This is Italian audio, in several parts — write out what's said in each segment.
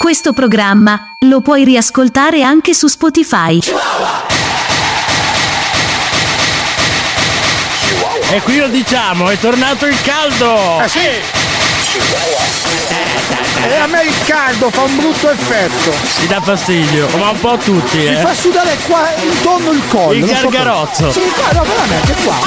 Questo programma lo puoi riascoltare anche su Spotify. E qui lo diciamo, è tornato il caldo! Sì! E a me il caldo fa un brutto effetto. Ti dà fastidio, ma un po' a tutti, Mi fa sudare qua intorno il collo. Il gargarozzo. Sì, qua, no, veramente qua.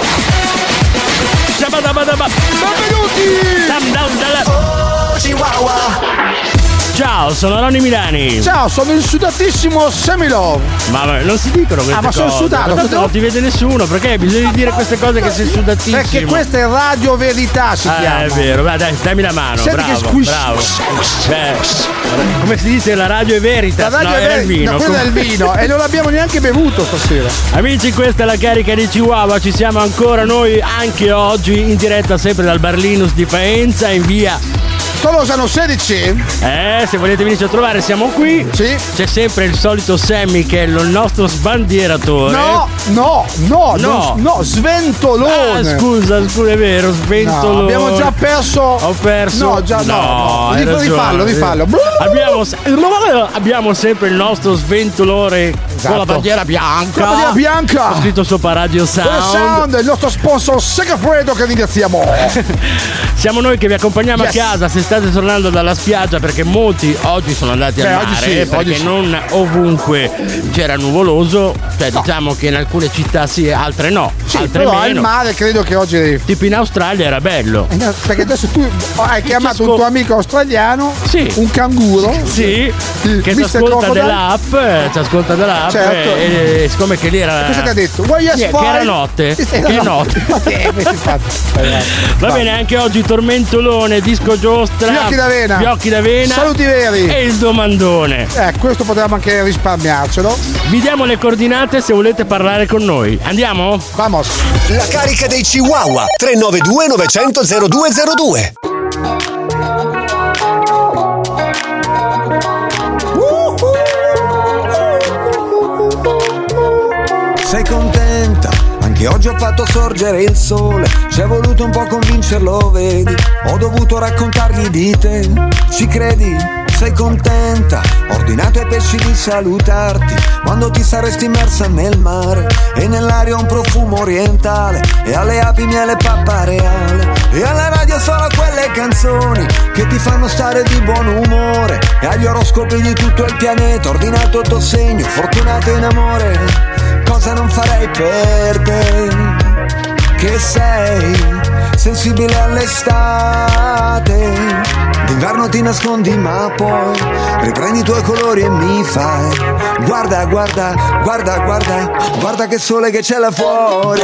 Benvenuti! Ciao, sono Ronny Milani. Ciao, sono il sudatissimo Semilove. Ma non si dicono queste cose. Ma sono sudato. Tanto non ti vede nessuno, perché bisogna dire queste cose che sei sudatissimo. Perché questa è Radio Verità, si chiama. È vero, dai, dammi la mano. Senti bravo, che bravo. Come si dice, la radio è Veritas. La radio no, è era il vino. No, quello è il vino e non l'abbiamo neanche bevuto stasera. Amici, questa è la carica di Chihuahua. Ci siamo ancora noi anche oggi in diretta sempre dal Bar Linus di Faenza in via Tolosano 16. Se volete venirci a trovare siamo qui. Sì. C'è sempre il solito Sammy che è il nostro sbandieratore. No, sventolone. Scusa, è vero, sventolone. No, abbiamo già perso. Ho perso. No. Rifallo. Abbiamo sempre il nostro sventolore con la bandiera bianca. Ho scritto sopra Radio Sound. Il nostro sponsor Segafredo che ringraziamo. Siamo noi che vi accompagniamo a casa se state tornando dalla spiaggia, perché molti oggi sono andati al mare, perché non ovunque c'era nuvoloso, diciamo che in alcune città sì, altre no, altre però meno. Il mare credo che oggi tipo in Australia era bello. Perché adesso tu hai chiamato un tuo amico australiano, un canguro, che ci ascolta dell'app, certo. E siccome che lì era. Cosa ti ha detto? Che era notte. Che notte. Va bene, anche oggi tormentolone, disco giostra, fiocchi d'avena, saluti veri e il domandone. Questo potevamo anche risparmiarcelo. Vi diamo le coordinate se volete parlare con noi. Andiamo? Vamos. La carica dei Chihuahua 392 900 0202. Sei contenta? Anche oggi ho fatto sorgere il sole. Ci è voluto un po' convincerlo, vedi. Ho dovuto raccontargli di te. Ci credi? Sei contenta? Ho ordinato ai pesci di salutarti quando ti saresti immersa nel mare. E nell'aria un profumo orientale. E alle api miele pappareale. E alla radio solo quelle canzoni che ti fanno stare di buon umore. E agli oroscopi di tutto il pianeta. Ordinato il tuo segno, fortunato in amore. Cosa non farei per te, che sei sensibile all'estate. D'inverno ti nascondi ma poi riprendi i tuoi colori e mi fai guarda che sole che c'è là fuori.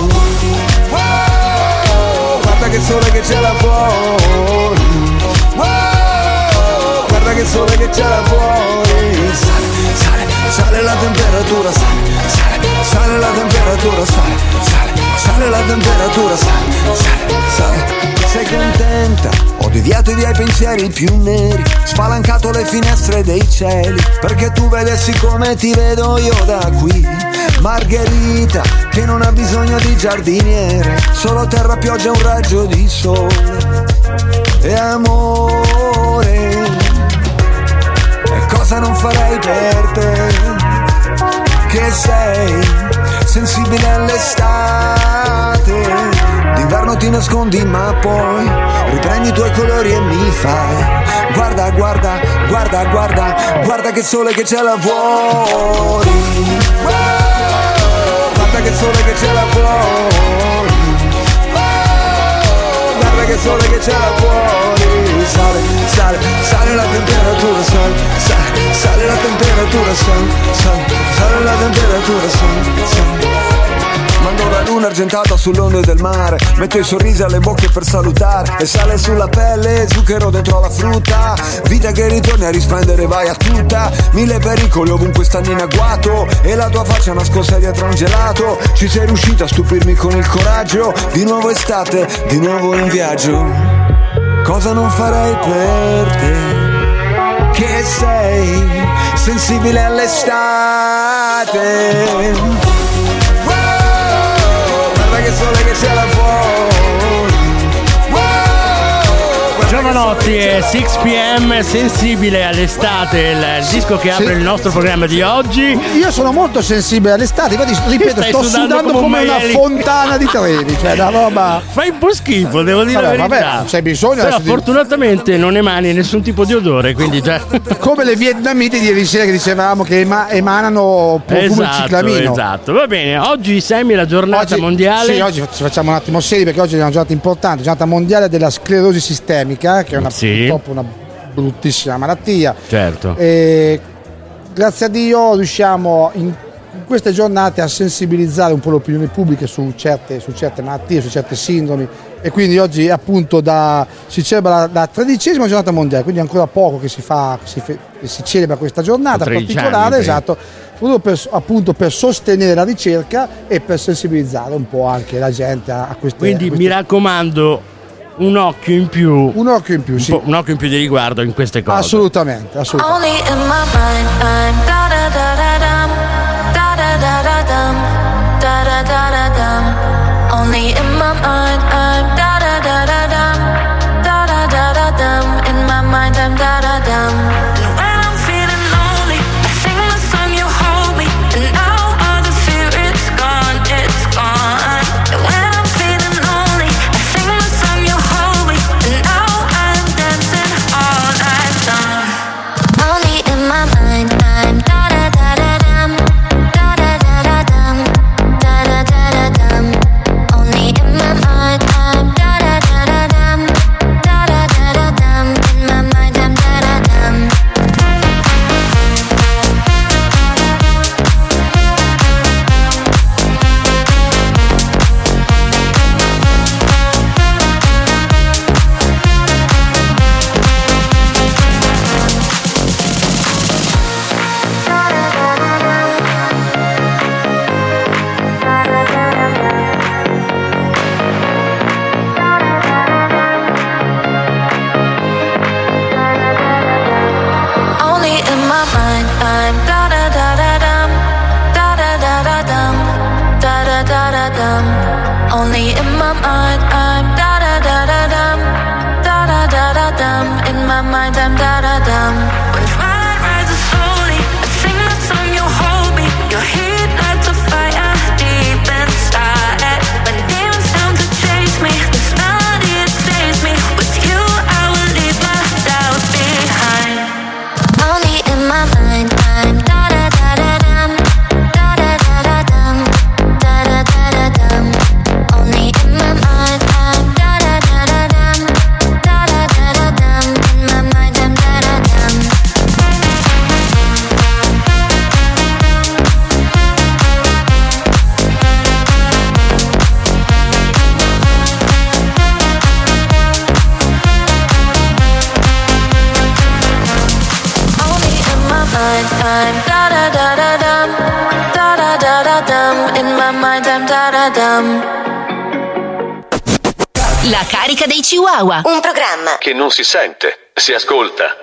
Guarda che sole che c'è là fuori. Guarda che sole che c'è là fuori. Sale la temperatura, sale la temperatura, sale la temperatura, sale. Sei contenta? Ho deviato via i pensieri più neri, spalancato le finestre dei cieli, perché tu vedessi come ti vedo io da qui. Margherita, che non ha bisogno di giardiniere, solo terra, pioggia, un raggio di sole e amore. E cosa non farei per te, che sei sensibile all'estate. D'inverno ti nascondi ma poi riprendi i tuoi colori e mi fai guarda che sole che c'è là fuori. Guarda che sole che c'è là fuori. Guarda che sole che c'è là fuori. Sale la temperatura, sale la temperatura, sale la temperatura, Mando la luna argentata sull'onde del mare, metto i sorrisi alle bocche per salutare, e sale sulla pelle, zucchero dentro la frutta, vita che ritorni a risplendere, vai a tutta, mille pericoli ovunque stanno in agguato, e la tua faccia nascosta dietro un gelato. Ci sei riuscita a stupirmi con il coraggio, di nuovo estate, di nuovo in viaggio. Cosa non farei per te, che sei sensibile all'estate. Guarda che sole che c'è là fuori. Giorno Giovanotti e 6 PM, Sensibile all'estate, il disco che apre il nostro programma di oggi. Io sono molto sensibile all'estate, infatti ripeto, sto sudando come una fontana di Trevi, cioè una roba. Fai un po' schifo, devo dire la verità. Vabbè, c'è bisogno. Però fortunatamente non emani nessun tipo di odore, quindi già. Come le vietnamite di ieri sera che dicevamo che emanano profumo di ciclamino. Esatto, va bene. Oggi Sammy, la giornata mondiale. Sì, oggi ci facciamo un attimo seri perché oggi è una giornata importante, giornata mondiale della sclerosi sistemica, che è purtroppo una bruttissima malattia. Certo. E grazie a Dio riusciamo in queste giornate a sensibilizzare un po' l'opinione pubblica su certe malattie, su certe sindromi, e quindi oggi appunto si celebra la 13ª giornata mondiale, quindi ancora poco che si celebra questa giornata particolare, esatto, appunto per sostenere la ricerca e per sensibilizzare un po' anche la gente a queste. Quindi mi raccomando, un occhio in più. Un occhio in più, sì. Un occhio in più di riguardo in queste cose. Assolutamente. Only in my mind, I'm da-da-da-da-dum, da-da-da-da-dum, da-da-da-da-dum. Only in my mind, I'm da-da-da-da-dum, da-da-da-da-dum. In my mind, I'm da-da-dum. And when I'm feeling lonely, I sing the song, you hold me. And now all the fear, it's gone, it's gone. And when I'm feeling lonely, I sing the song, you hold me. And now I'm dancing all night long. Only in my mind, I'm da-da-da-da-dum, da-da-da-da-dum, da-da-da-da-dum. Only in my mind, I'm da-da-da-da-dum, da-da-da-da-dum. In my mind, I'm da-da-dum. Only in my mind, I'm da-da-da-da-dum, da-da-da-da-dum, da-da-da-da-dum. Only in my mind, I'm da-da-da-da-dum, da-da-da-da-dum. In my mind, I'm da-da-dum. When twilight rises slowly, I sing that song, you hold me. Your heat lights a fire deep inside. When demons come to chase me, this melody, it saves me. With you, I will leave my doubts behind. Only in my mind, I'm da-da-da-da-dum, da-da-da-da-dum, da-da-da-da-dum. Only in my mind, I'm da-da-da-da-dum, da-da-da-da-dum. In my mind, I'm da-da-dum. Only in my mind, I'm da-da-da-da-dum, da-da-da-da-dum. In my mind, I'm da-da-dum. La carica dei Chihuahua. Un programma Che non si sente, si ascolta.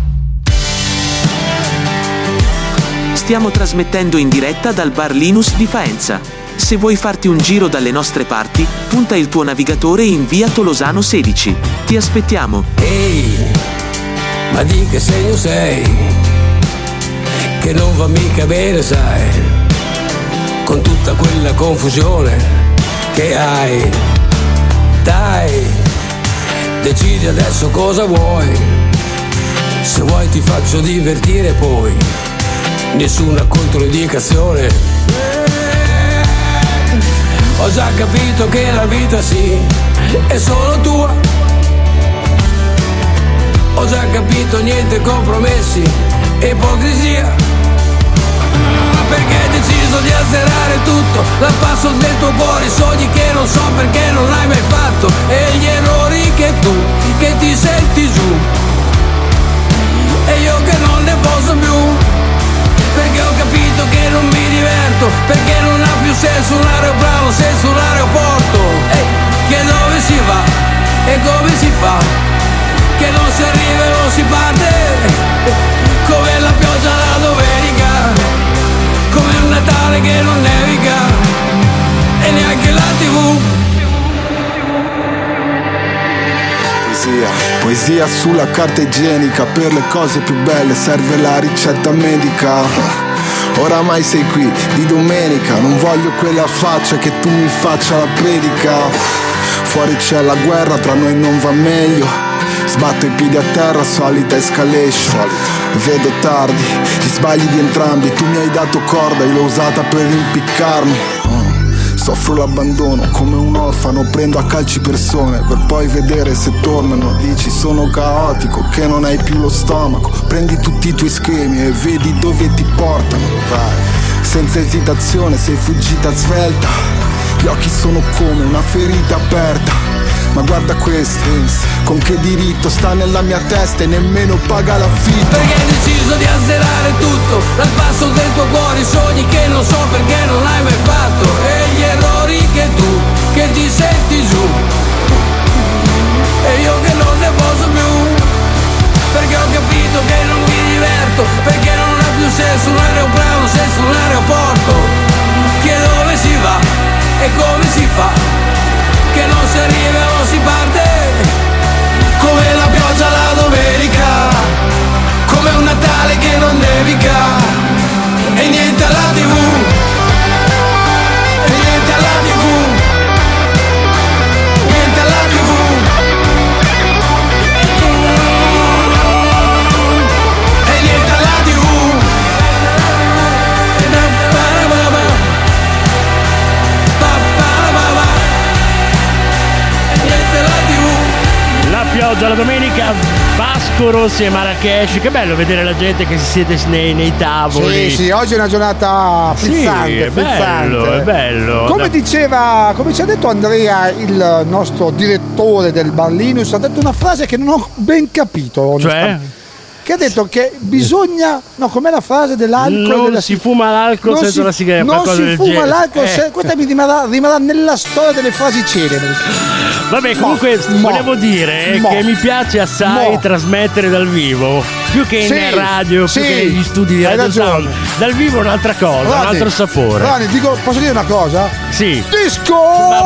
Stiamo trasmettendo in diretta dal bar Linus di Faenza. Se vuoi farti un giro dalle nostre parti, punta il tuo navigatore in via Tolosano 16. Ti aspettiamo. Ehi, ma di che segno sei? Che non va mica bene, sai, con tutta quella confusione che hai. Dai, decidi adesso cosa vuoi. Se vuoi ti faccio divertire poi, nessuna controindicazione. Ho già capito che la vita sì, è solo tua. Ho già capito, niente compromessi, ipocrisia. Perché hai deciso di azzerare tutto, dal passo del tuo cuore, sogni che non so perché non hai mai fatto, e gli errori che tu, che ti senti giù, e io che non ne posso più, perché ho capito che non mi diverto, perché non ha più senso un aeroplano senza un aeroporto, che dove si va e come si fa, che non si arriva e non si parte, come la pioggia la domenica, come un Natale che non nevica, e neanche la TV. poesia sulla carta igienica. Per le cose più belle serve la ricetta medica. Oramai sei qui di domenica, non voglio quella faccia che tu mi faccia la predica. Fuori c'è la guerra, tra noi non va meglio. Sbatto i piedi a terra, solita escalation. Vedo tardi, gli sbagli di entrambi. Tu mi hai dato corda, io l'ho usata per impiccarmi. Soffro l'abbandono come un orfano, prendo a calci persone per poi vedere se tornano. Dici sono caotico, che non hai più lo stomaco. Prendi tutti i tuoi schemi e vedi dove ti portano. Vai, senza esitazione sei fuggita svelta. Gli occhi sono come una ferita aperta. Ma guarda questo, con che diritto sta nella mia testa e nemmeno paga l'affitto. Perché hai deciso di azzerare tutto dal passo del tuo cuore, i sogni che non so perché non l'hai mai fatto, e gli errori che tu, che ti senti giù, e io che non ne posso più, perché ho capito che non mi diverto, perché non ha più senso un aeroplano senza un aeroporto, che dove si va e come si fa, che non si arriva o si parte, come la pioggia la domenica, come un Natale che non nevica, e niente alla TV, e niente alla TV, niente alla TV, e niente alla TV. La pioggia la domenica, Vasco Rossi e Marrakesh. Che bello vedere la gente che si siede nei tavoli. Sì, oggi è una giornata frizzante, è bello. Come ci ha detto Andrea, il nostro direttore del Bar Linus, ha detto una frase che non ho ben capito. Cioè? Che ha detto che bisogna. No, com'è la frase dell'alcol? Non si fuma l'alcol senza la sigaretta. Non si fuma l'alcol, questa mi rimarrà nella storia delle frasi celebri. Vabbè, comunque volevo dire che mi piace assai trasmettere dal vivo, più che in radio, più che negli studi di Radio Sound. Dal vivo è un'altra cosa, un altro sapore. Rani, posso dire una cosa? Sì. Disco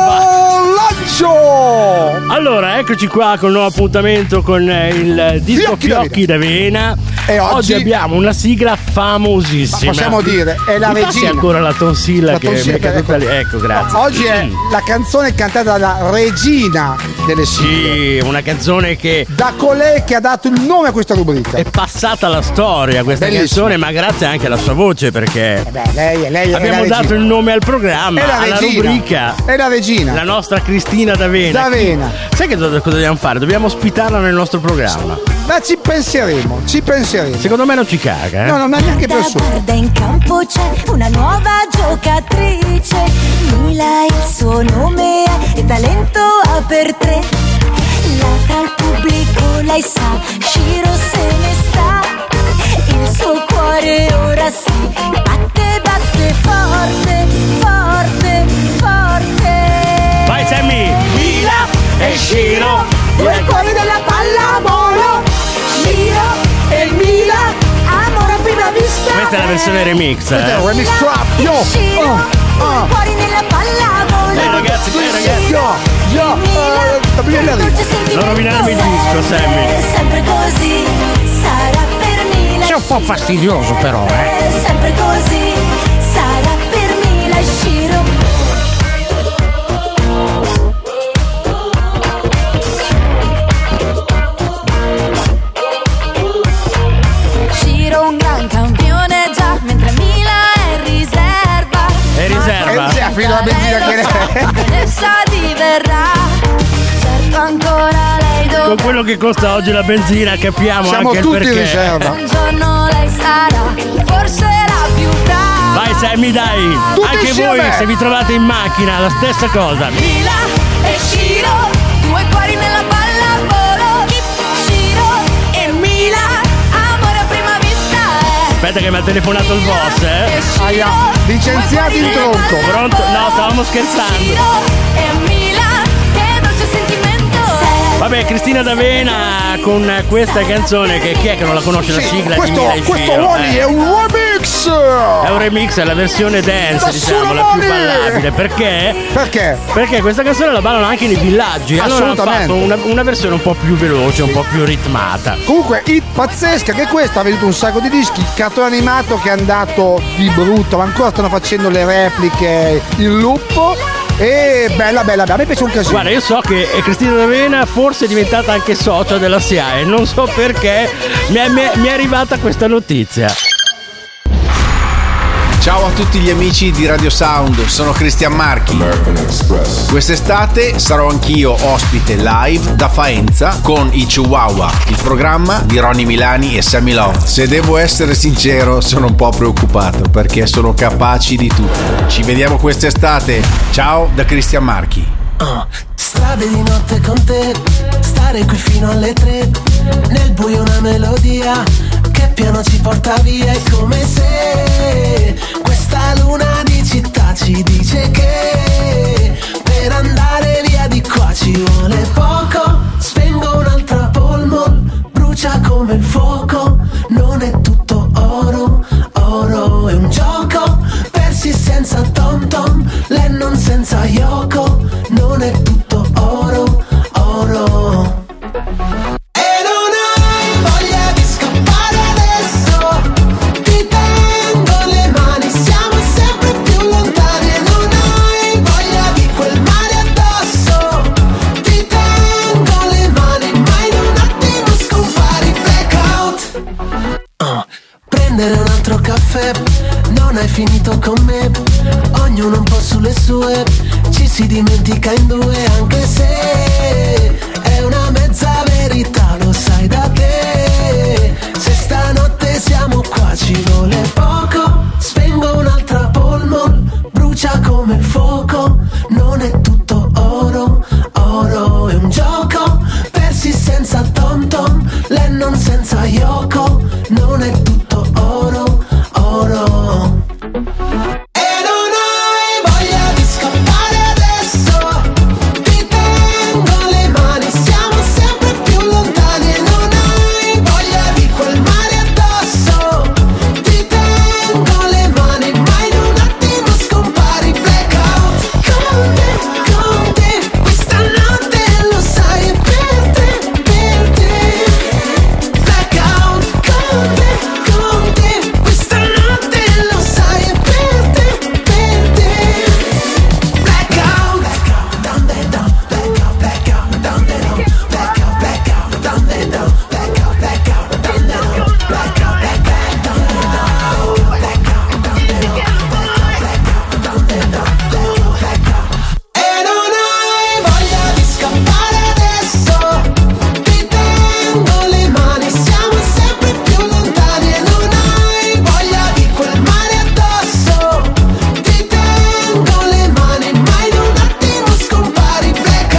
lancio! Allora, eccoci qua con il nuovo appuntamento con il disco Fiocchi d'Avena. E oggi abbiamo una sigla famosissima. Ma possiamo dire, è la regina. C'è ancora la tonsilla che mi è caduta lì. Ecco, grazie. Oggi è la canzone cantata dalla regina delle sigle. Sì, una canzone che da colei che ha dato il nome a questa rubrica. È passata alla storia questa canzone, ma grazie anche alla sua voce, perché lei abbiamo dato il nome al programma, alla rubrica. È la regina. La nostra Cristina D'Avena. Sai che cosa dobbiamo fare? Dobbiamo ospitarla nel nostro programma. Ma ci penseremo. Secondo me non ci caga, No, non ha neanche persona. Guarda, in campo c'è una nuova giocatrice. Mila il suo nome e talento ha per tre. Nata al pubblico, lei sa, Shiro se ne sta. Il suo cuore ora si batte forte, forte, forte. Vai Sammy! Mila e Shiro, due cuori della pallavolo. Shiro e Mila, amore a prima vista. Questa è la versione remix. Questo è un remix trap. Shiro, due cuori nella pallavolo. Ragazzi. Non rovinarmi il disco, Sammy. Sempre così, sarà per Mila. C'è un po' fastidioso però, Sempre così, sarà per Mila e Shiro. Shiro un gran campione già, mentre Mila è riserva. È riserva? Fino alla benzina che Adesso diverrà. Certo ancora lei dove. Con quello che costa oggi la benzina capiamo siamo anche il tutti perché. in riserva. Un giorno lei sarà forse la più brava. Vai Sammy, dai! Tutti Anche insieme. voi se vi trovate in macchina, la stessa cosa. Mila e Shiro, due cuori nella pallavolo. Shiro e Mila, amore a prima vista è. Aspetta che mi ha telefonato il boss, Aia, licenziati in tronco. Pronto? No, stavamo scherzando. Shiro e Mila, che dolce sentimento è. Vabbè, Cristina D'Avena con questa canzone che chi è che non la conosce la sigla questo di Mila e questo Shiro? Wally è un remix. remix! È un remix, è la versione dance, diciamo, la più ballabile. Perché? Perché questa canzone la ballano anche nei villaggi. Allora hanno fatto una versione un po' più veloce, un po' più ritmata. Comunque, hit pazzesca, che questa ha venduto un sacco di dischi. Cartone animato che è andato di brutto, ma ancora stanno facendo le repliche in loop. E bella, a me piace un casino. Guarda, io so che Cristina D'Avena forse è diventata anche socia della SIAE, non so perché mi è arrivata questa notizia. Ciao a tutti gli amici di Radio Sound, sono Cristian Marchi. Quest'estate sarò anch'io ospite live da Faenza con i Chihuahua, il programma di Ronny Milani e Sammy Love. Se devo essere sincero, sono un po' preoccupato perché sono capaci di tutto. Ci vediamo quest'estate. Ciao da Cristian Marchi. Strade di notte con te, stare qui fino alle 3, nel buio una melodia che piano ci porta via. È come se questa luna di città ci dice che per andare via di qua ci vuole poco. Spengo un'altra polmon, brucia come il fuoco. Non è tutto oro, oro è un gioco. Persi senza Tom Tom, Lennon senza Yoko. Non è tutto oro, oro. Prendere un altro caffè, non hai finito con me. Ognuno un po' sulle sue, ci si dimentica in due. Anche se è una mezza verità, lo sai da te. Se stanotte siamo qua ci vuole poco. Spengo un'altra polmon, brucia come il fuoco. Non è tutto oro, oro è un gioco. Persi senza Tom Tom, Lennon senza Yoko. Non è tutto oro, oro. E non hai voglia di scappare adesso. Ti tengo le mani, siamo sempre più lontani. E non hai voglia di quel mare addosso. Ti tengo le mani, ma in un attimo scompari. Blackout con te, questa notte lo sai è per te, per te. Blackout con te, questa notte lo sai è per te, per te. Blackout, down there, down, blackout, blackout, down there, down, blackout, blackout, down there, down, blackout, blackout, down there, down, blackout, blackout, down there, down, blackout, down there, down, blackout, down there, down, blackout. E non hai voglia di scappare adesso. Ti tengo le mani, siamo sempre più lontani. E non hai voglia di quel mare addosso. Ti tengo le mani, ma in un attimo scompari.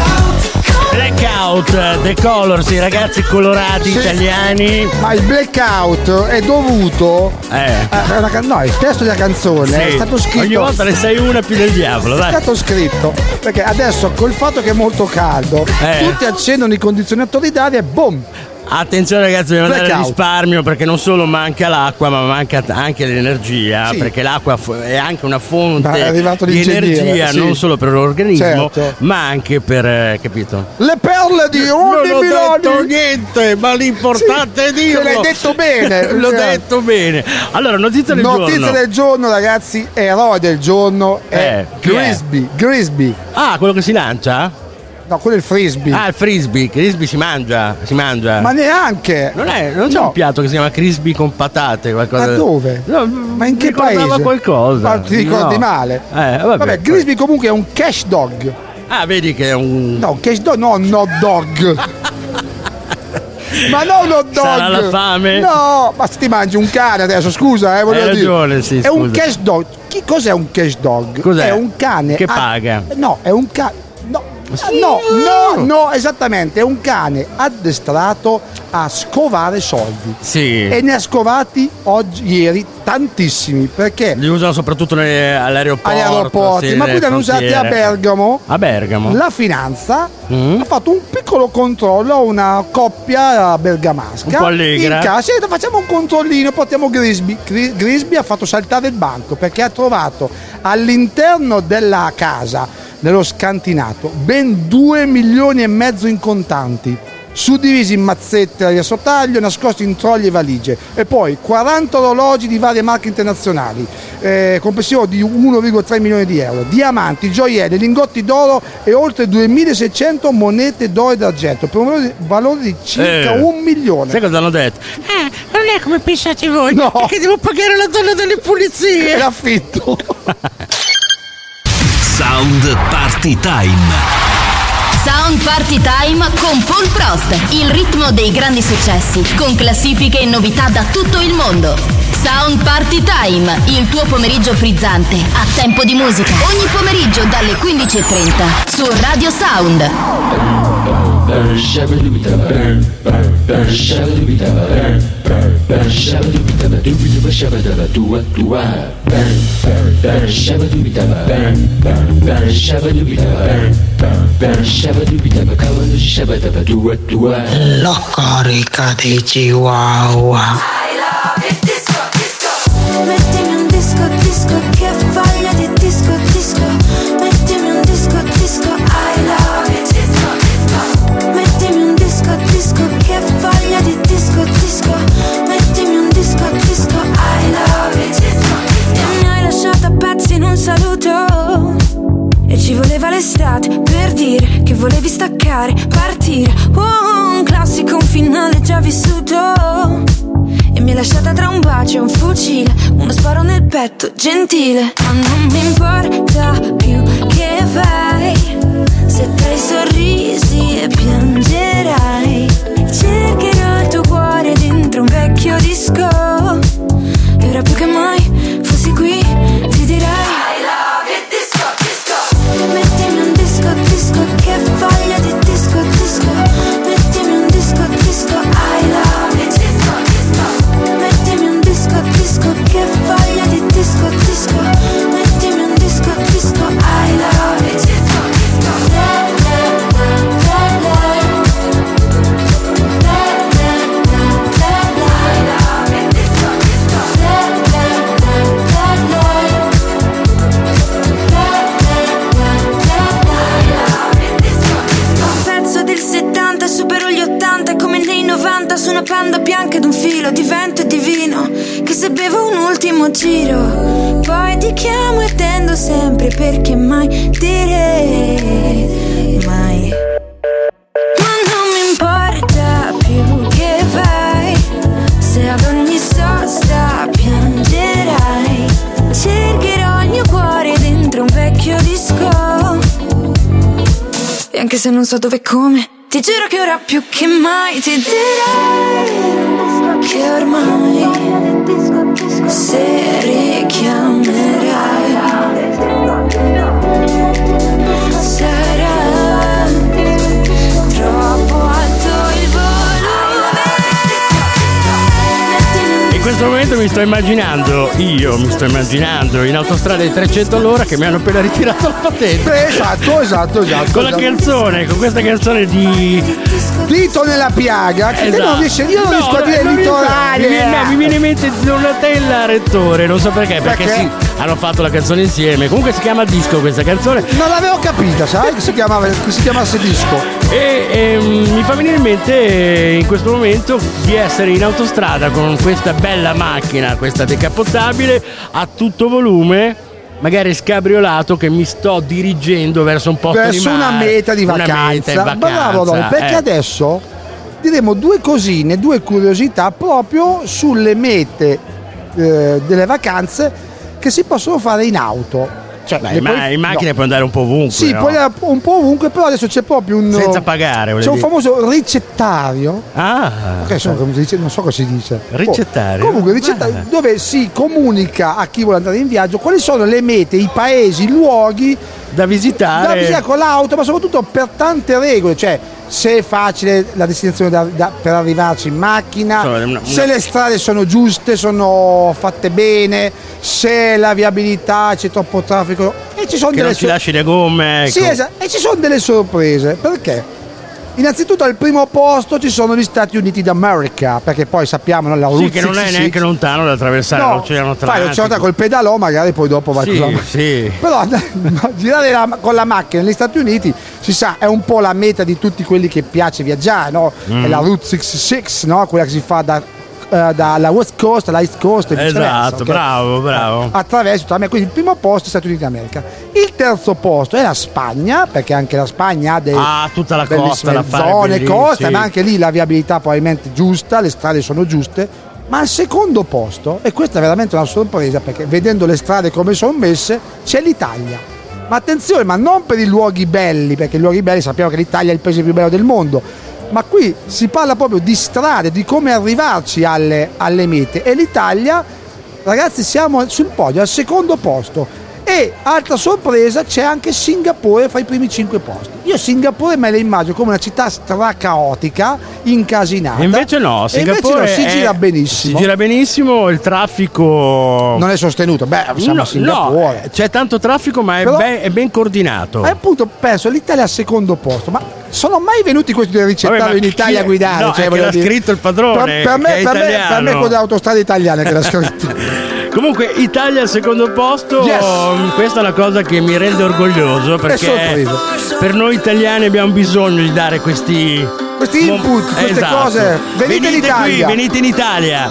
Blackout, The Colors, i ragazzi colorati italiani. Ma il blackout è dovuto no, il testo della canzone è stato scritto. Ogni volta ne sei una più del diavolo, dai. È stato scritto perché adesso col fatto che è molto caldo tutti accendono i condizionatori d'aria e boom. Attenzione ragazzi, dobbiamo andare a risparmio perché non solo manca l'acqua ma manca anche l'energia, perché l'acqua è anche una fonte di energia non solo per l'organismo ma anche per, capito? Le perle di Ronny Milani. Non ho detto niente, ma l'importante è dirlo. L'hai detto bene. L'ho detto bene. Allora, notizia del giorno. Notizia del giorno ragazzi, eroe del giorno è Grisby. Ah, quello che si lancia? No, quello è il frisbee. Ah, il frisbee si mangia. Ma neanche. Non c'è un piatto che si chiama frisbee con patate, qualcosa. Ma dove? No, ma in che paese? Qualcosa. Ma ti ricordi male? Vabbè, Grisby comunque è un cash dog. Ah, vedi che è un... No, cash dog, no, un hot dog. Ma non hot dog. Sarà la fame? No, ma se ti mangi un cane adesso, scusa, Hai ragione, sì, è un cash dog. Cos'è un cash dog? Cos'è? È un cane che paga. No, è un cane. No. No, esattamente, è un cane addestrato a scovare soldi. Sì. E ne ha scovati ieri tantissimi, perché li usano soprattutto all'aeroporto. Agli aeroporti, sì, ma qui li hanno usati a Bergamo. A Bergamo. La finanza ha fatto un piccolo controllo a una coppia bergamasca. Un po' allegra. In casa, facciamo un controllino, portiamo Grisby. Grisby ha fatto saltare il banco perché ha trovato all'interno della casa, nello scantinato, ben 2,5 milioni in contanti, suddivisi in mazzette a riassotaglio, nascosti in trogli e valigie, e poi 40 orologi di varie marche internazionali, complessivo di 1,3 milioni di euro, diamanti, gioielli, lingotti d'oro e oltre 2.600 monete d'oro e d'argento, per un valore di circa 1 milione. Sai cosa hanno detto? Non è come pensate voi, no, perché devo pagare la donna delle pulizie. E l'affitto. Sound Party Time. Sound Party Time con Paul Frost, il ritmo dei grandi successi, con classifiche e novità da tutto il mondo. Sound Party Time, il tuo pomeriggio frizzante, a tempo di musica. Ogni pomeriggio dalle 15:30 su Radio Sound. La carica di Chihuahua. Mettimi un disco, disco, che voglia di disco, disco. Mettimi un disco, disco, I love it. Mettimi un disco, disco, che voglia di disco, disco. Mettimi un disco, disco, I love it. E mi hai lasciato a pezzi in un saluto. E ci voleva l'estate per dire che volevi staccare, partire. Un classico, un finale già vissuto. E mi hai lasciata tra un bacio e un fucile, uno sparo nel petto, gentile. Ma non mi importa più che vai, se tra i sorrisi e piangerai. Cercherò il tuo cuore dentro un vecchio disco. E ora più che mai fossi qui ti direi I love it, disco, disco. Mettimi un disco, disco, che voglia di disco, disco. Mettimi un disco, disco, I love it. Disco, che voglia di disco, disco. Mettimi un disco, disco, I love it. Un pezzo del 70 supero gli 80 come nei 90 su una panda bianca ed un filo di vento e di vino, che se bevo un ultimo giro poi ti chiamo e tendo sempre, perché mai dire mai. Ma non mi importa più che vai, se ad ogni sosta piangerai. Cercherò il mio cuore dentro un vecchio disco, e anche se non so dove e come, ti giuro che ora più che mai ti direi che ormai se richiamerai sarà troppo alto il volume. In questo momento mi sto immaginando in autostrada di 300 all'ora che mi hanno appena ritirato la patente. Esatto. Con la canzone, con questa canzone di Dito nella piaga, che te non riesci, io non riesco a dire litorale. Mi viene in mente Donatella Rettore, non so perché sì, hanno fatto la canzone insieme. Comunque si chiama Disco questa canzone. Non l'avevo capita, sai che si chiamasse Disco. E mi fa venire in mente in questo momento di essere in autostrada con questa bella macchina, questa decapottabile a tutto volume, magari scabriolato, che mi sto dirigendo verso un posto verso di mare, una meta di vacanza. Bravo, perché adesso diremo due cosine, due curiosità proprio sulle mete delle vacanze che si possono fare in auto. Cioè, in macchina puoi andare un po' ovunque. Sì, no? puoi andare un po' ovunque, però adesso c'è proprio un. Senza pagare. C'è un famoso ricettario. Non so cosa si dice. Ricettario. Comunque, ricettario dove si comunica a chi vuole andare in viaggio quali sono le mete, i paesi, i luoghi da visitare con l'auto, ma soprattutto per tante regole, cioè se è facile la destinazione per arrivarci in macchina, se le strade sono giuste, sono fatte bene, se la viabilità, c'è troppo traffico e ci sono che non ci lasci le gomme, ecco. Sì, esatto, e ci sono delle sorprese, perché innanzitutto al primo posto ci sono gli Stati Uniti d'America, perché poi sappiamo, no, la Route che non è neanche lontano da attraversare l'Oceano Atlantico. Fai l'Oceano col pedalò, magari poi dopo vai con la macchina. Sì. Però girare con la macchina negli Stati Uniti, si sa, è un po' la meta di tutti quelli che piace viaggiare, no? È la Route 66, no? Quella che si fa dalla West Coast alla East Coast e viceversa. Esatto, okay? Bravo. Attraverso tutta la quindi il primo posto è Stati Uniti d'America. Il terzo posto è la Spagna, perché anche la Spagna ha tutta la costa da fare, zone, costa, ma anche lì la viabilità probabilmente giusta, le strade sono giuste. Ma al secondo posto, e questa è veramente una sorpresa, perché vedendo le strade come sono messe, c'è l'Italia. Ma attenzione, ma non per i luoghi belli, perché i luoghi belli sappiamo che l'Italia è il paese più bello del mondo, ma qui si parla proprio di strade, di come arrivarci alle mete, e l'Italia, ragazzi, siamo sul podio, al secondo posto. E altra sorpresa, c'è anche Singapore fra i primi 5 posti. Io Singapore me la immagino come una città stracaotica, incasinata. E invece no, Singapore si gira benissimo. Si gira benissimo, il traffico non è sostenuto. Beh, siamo a Singapore. No, c'è tanto traffico, ma è ben coordinato. Hai appunto perso l'Italia al secondo posto, ma sono mai venuti questi due ricettari in Italia a guidare? No, cioè, l'ha scritto il padrone. Per me con le autostrade italiane che l'ha scritto. Comunque Italia al secondo posto, questa è una cosa che mi rende orgoglioso, perché per noi italiani abbiamo bisogno di dare questi input, queste cose. Venite in Italia. Venite in Italia.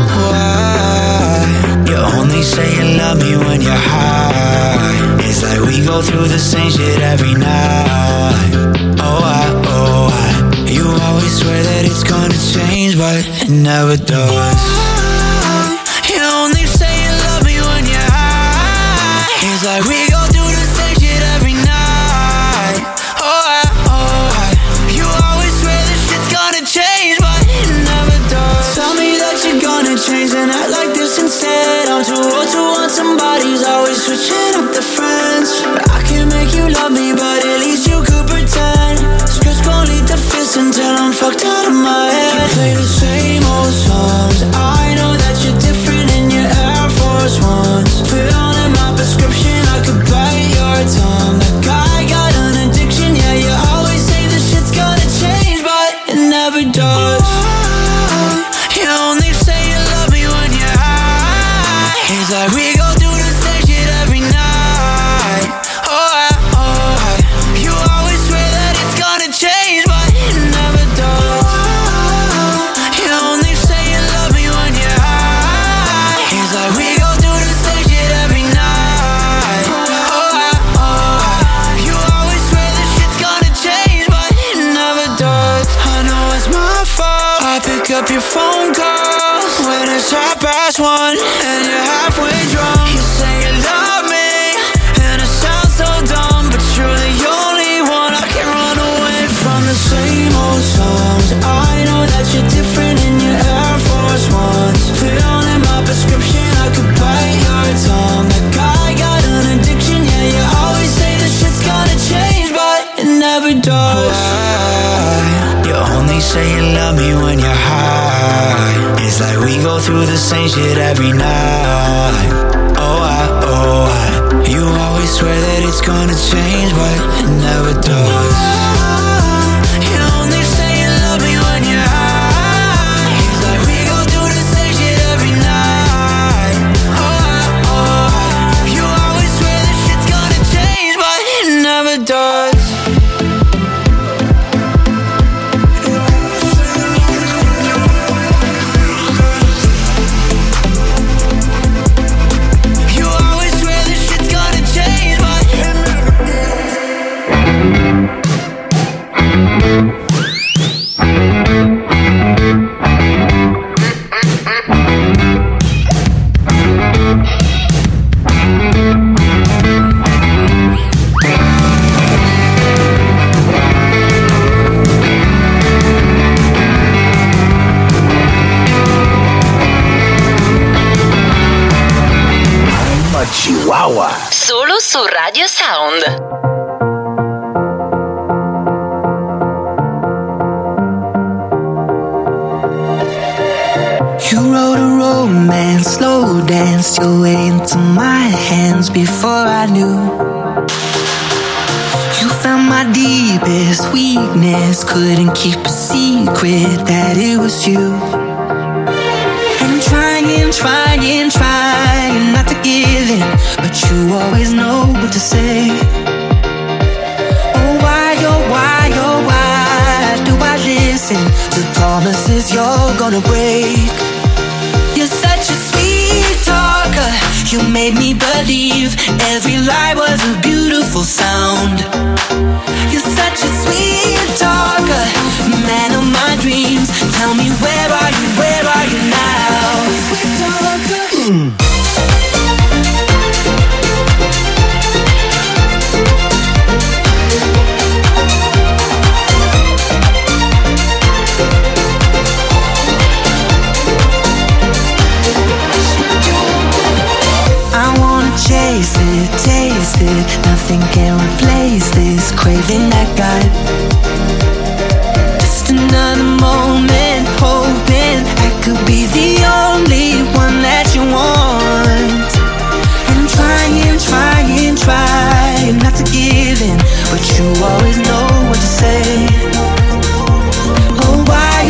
You only say you love me when you're high. It's like we go through the same shit every night. Oh I. You always swear that it's gonna change, but it never does. You only say you love me when you're high. It's like we go through the same shit every night. Oh I. You always swear this shit's gonna change, but it never does. Tell me that you're gonna change and act like this instead. I'm too old to want somebody's always switching up the friends. I can make you love me, but at least you could pretend. Scripts gon' lead to fists until I'm fucked out of my head. You play the same old songs. I know that you're different in your Air Force Ones. Put on in my prescription, I could bite your tongue. That guy got an addiction, yeah, you always say this shit's gonna change, but it never does. You only say you love me when you're high. It's like we go through the same shit every night. Oh I. You always swear that it's gonna change, but it never does. You only say you love me when you're high. It's like we go through the same shit every night. Oh I. You always swear this shit's gonna change, but it never does. I know it's my fault. I pick up your phone calls when it's 1:30 and you're halfway drunk. You say you love me and it sounds so dumb, but you're the only one I can run away from. The same old songs. I know that you're different in your Air Force Ones. Put on in my prescription, I could bite your tongue. That guy got an addiction, yeah, you always say this shit's gonna change, but it never does. You only say you love me when you're high. It's like we go through the same shit every night. Oh I. You always swear that it's gonna change, but it never does. You only say you love me when you're high. It's like we go through the same shit every night. Oh I. You always swear this shit's gonna change, but it never does. Chihuahua. Solo su Radio Sound. You wrote a romance, slow danced your way into my hands before I knew. You found my deepest weakness, couldn't keep a secret that it was you. And I'm trying not to give in, but you always know what to say. Oh why do I listen to promises you're gonna break? You're such a sweet talker, you made me believe every lie was a beautiful sound. You're such a sweet talker, man of my dreams. Tell me where are you now? Sweet talker. Chase it, taste it, nothing can replace this craving I got. Just another moment, hoping I could be the only one that you want. And I'm trying not to give in, but you always know what to say. Oh why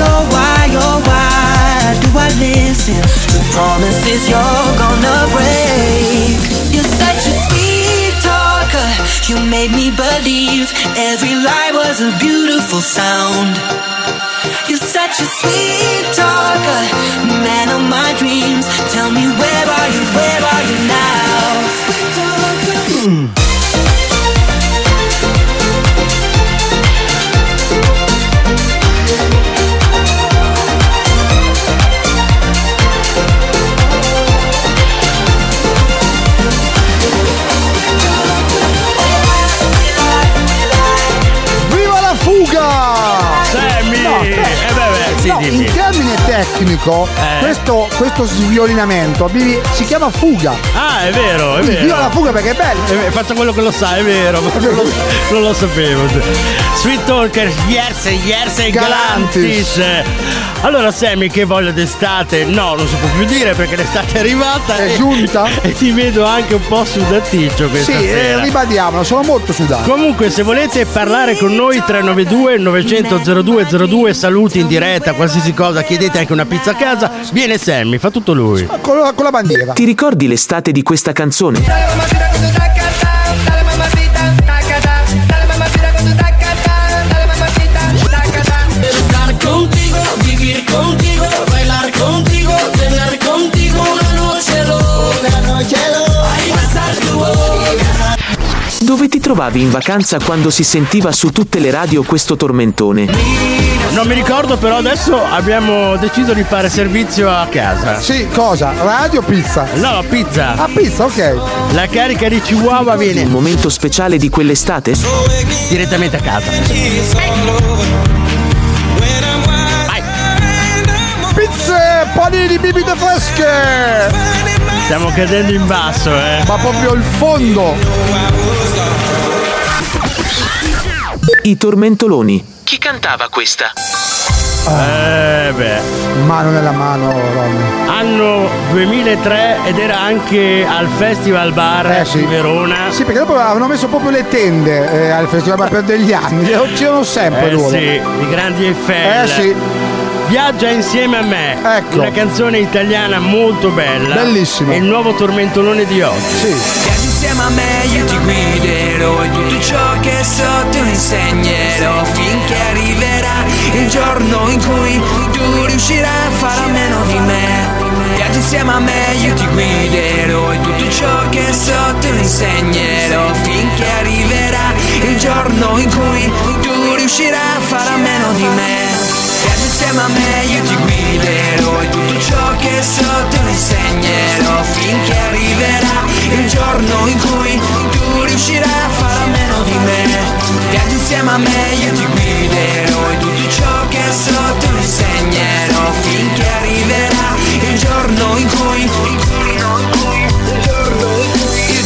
do I listen to promises you're gonna break? You're such a sweet talker, you made me believe every lie was a beautiful sound. You're such a sweet talker, man of my dreams. Tell me where are you now? Sweet talker. In termine tecnico, questo sviolinamento si chiama fuga. Ah, è vero, è vero. Viva la fuga perché è bello. Faccio quello che lo sa, è vero, non lo sapevo. Sweet Talker, Years e Galantis. Allora Sammy, che voglia d'estate? No, non si può più dire perché l'estate è arrivata. È giunta. E ti vedo anche un po' sudaticcio questa sera. Sì, ribadiamolo, sono molto sudato. Comunque, se volete parlare con noi, 392 900 0202, saluti in diretta, qualsiasi cosa, chiedete anche una pizza a casa, viene Sammy, fa tutto lui. Con la bandiera. Ti ricordi l'estate di questa canzone? Contigo, vivir contigo, bailar contigo, tener contigo una noche loca, ay, pasar tu boca. Dove ti trovavi in vacanza quando si sentiva su tutte le radio questo tormentone? Non mi ricordo, però adesso abbiamo deciso di fare servizio a casa. Sì, cosa? Radio o pizza? No, pizza. Ah, pizza, ok. La carica di Chihuahua viene. Il momento speciale di quell'estate? Direttamente a casa. Pizze, panini, bibite fresche. Stiamo cadendo in basso, Ma proprio il fondo. I tormentoloni. Chi cantava questa? Mano nella mano, Ronny. Anno 2003 ed era anche al Festival Bar di Verona. Sì, perché dopo avevano messo proprio le tende al Festival Bar per degli anni. C'erano sempre loro. Sì, i grandi Eiffel. Sì. Viaggia insieme a me. Ecco. Una canzone italiana molto bella. Bellissima. È il nuovo tormentolone di oggi. Sì. Viaggi insieme a me, io ti guiderò e tutto ciò che so te lo insegnerò finché arriverà il giorno in cui tu riuscirai a fare a meno di me. Viaggi insieme a me, io ti guiderò e tutto ciò che so te lo insegnerò finché arriverà il giorno in cui tu riuscirai a fare a meno di me. Viaggi insieme a me, io ti guiderò e tutto ciò che so te lo insegnerò finché arriverà il giorno in cui tu riuscirai a fare a meno di me. Viaggi insieme a me, io ti guiderò e tutto ciò che so te lo insegnerò finché arriverà il giorno in cui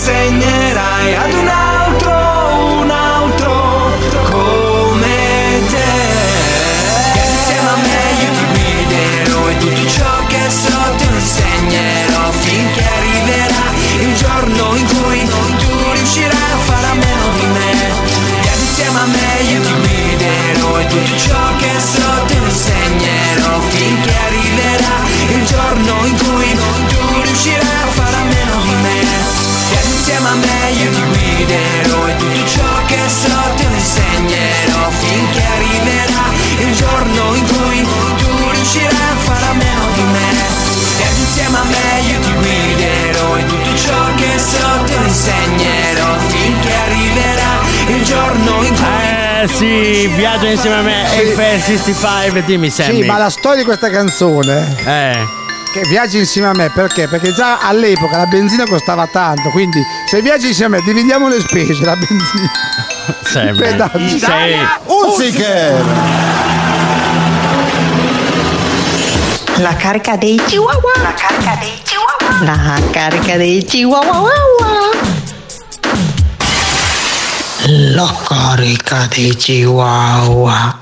insegnerai ad un altro come te. Vieni insieme a me, io ti guiderò e tutto ciò che so te lo insegnerò, finché arriverà il giorno in cui tu riuscirai a fare a meno di me. Vieni insieme a me, io ti guiderò e tutto ciò che so te lo insegnerò, finché arriverà il giorno in cui tu riuscirai a fare a meno di me. Vieni insieme a me, io ti guiderò e tutto ciò che so te lo insegnerò, finché arriverà il giorno in cui tu riuscirai a fare a meno di me. Vieni insieme a me, io ti guiderò e tutto ciò che so te lo insegnerò, finché arriverà il giorno in cui sì, viaggio insieme a me. Eiffel 65, dimmi Sammy. Sì, ma la storia di questa canzone che viaggi insieme a me, perché? Perché già all'epoca la benzina costava tanto, quindi se viaggi insieme a me dividiamo le spese, la benzina. Sempre. Sei Unziker. La carica dei chihuahua. La carica dei chihuahua. La carica dei chihuahua. La carica dei chihuahua.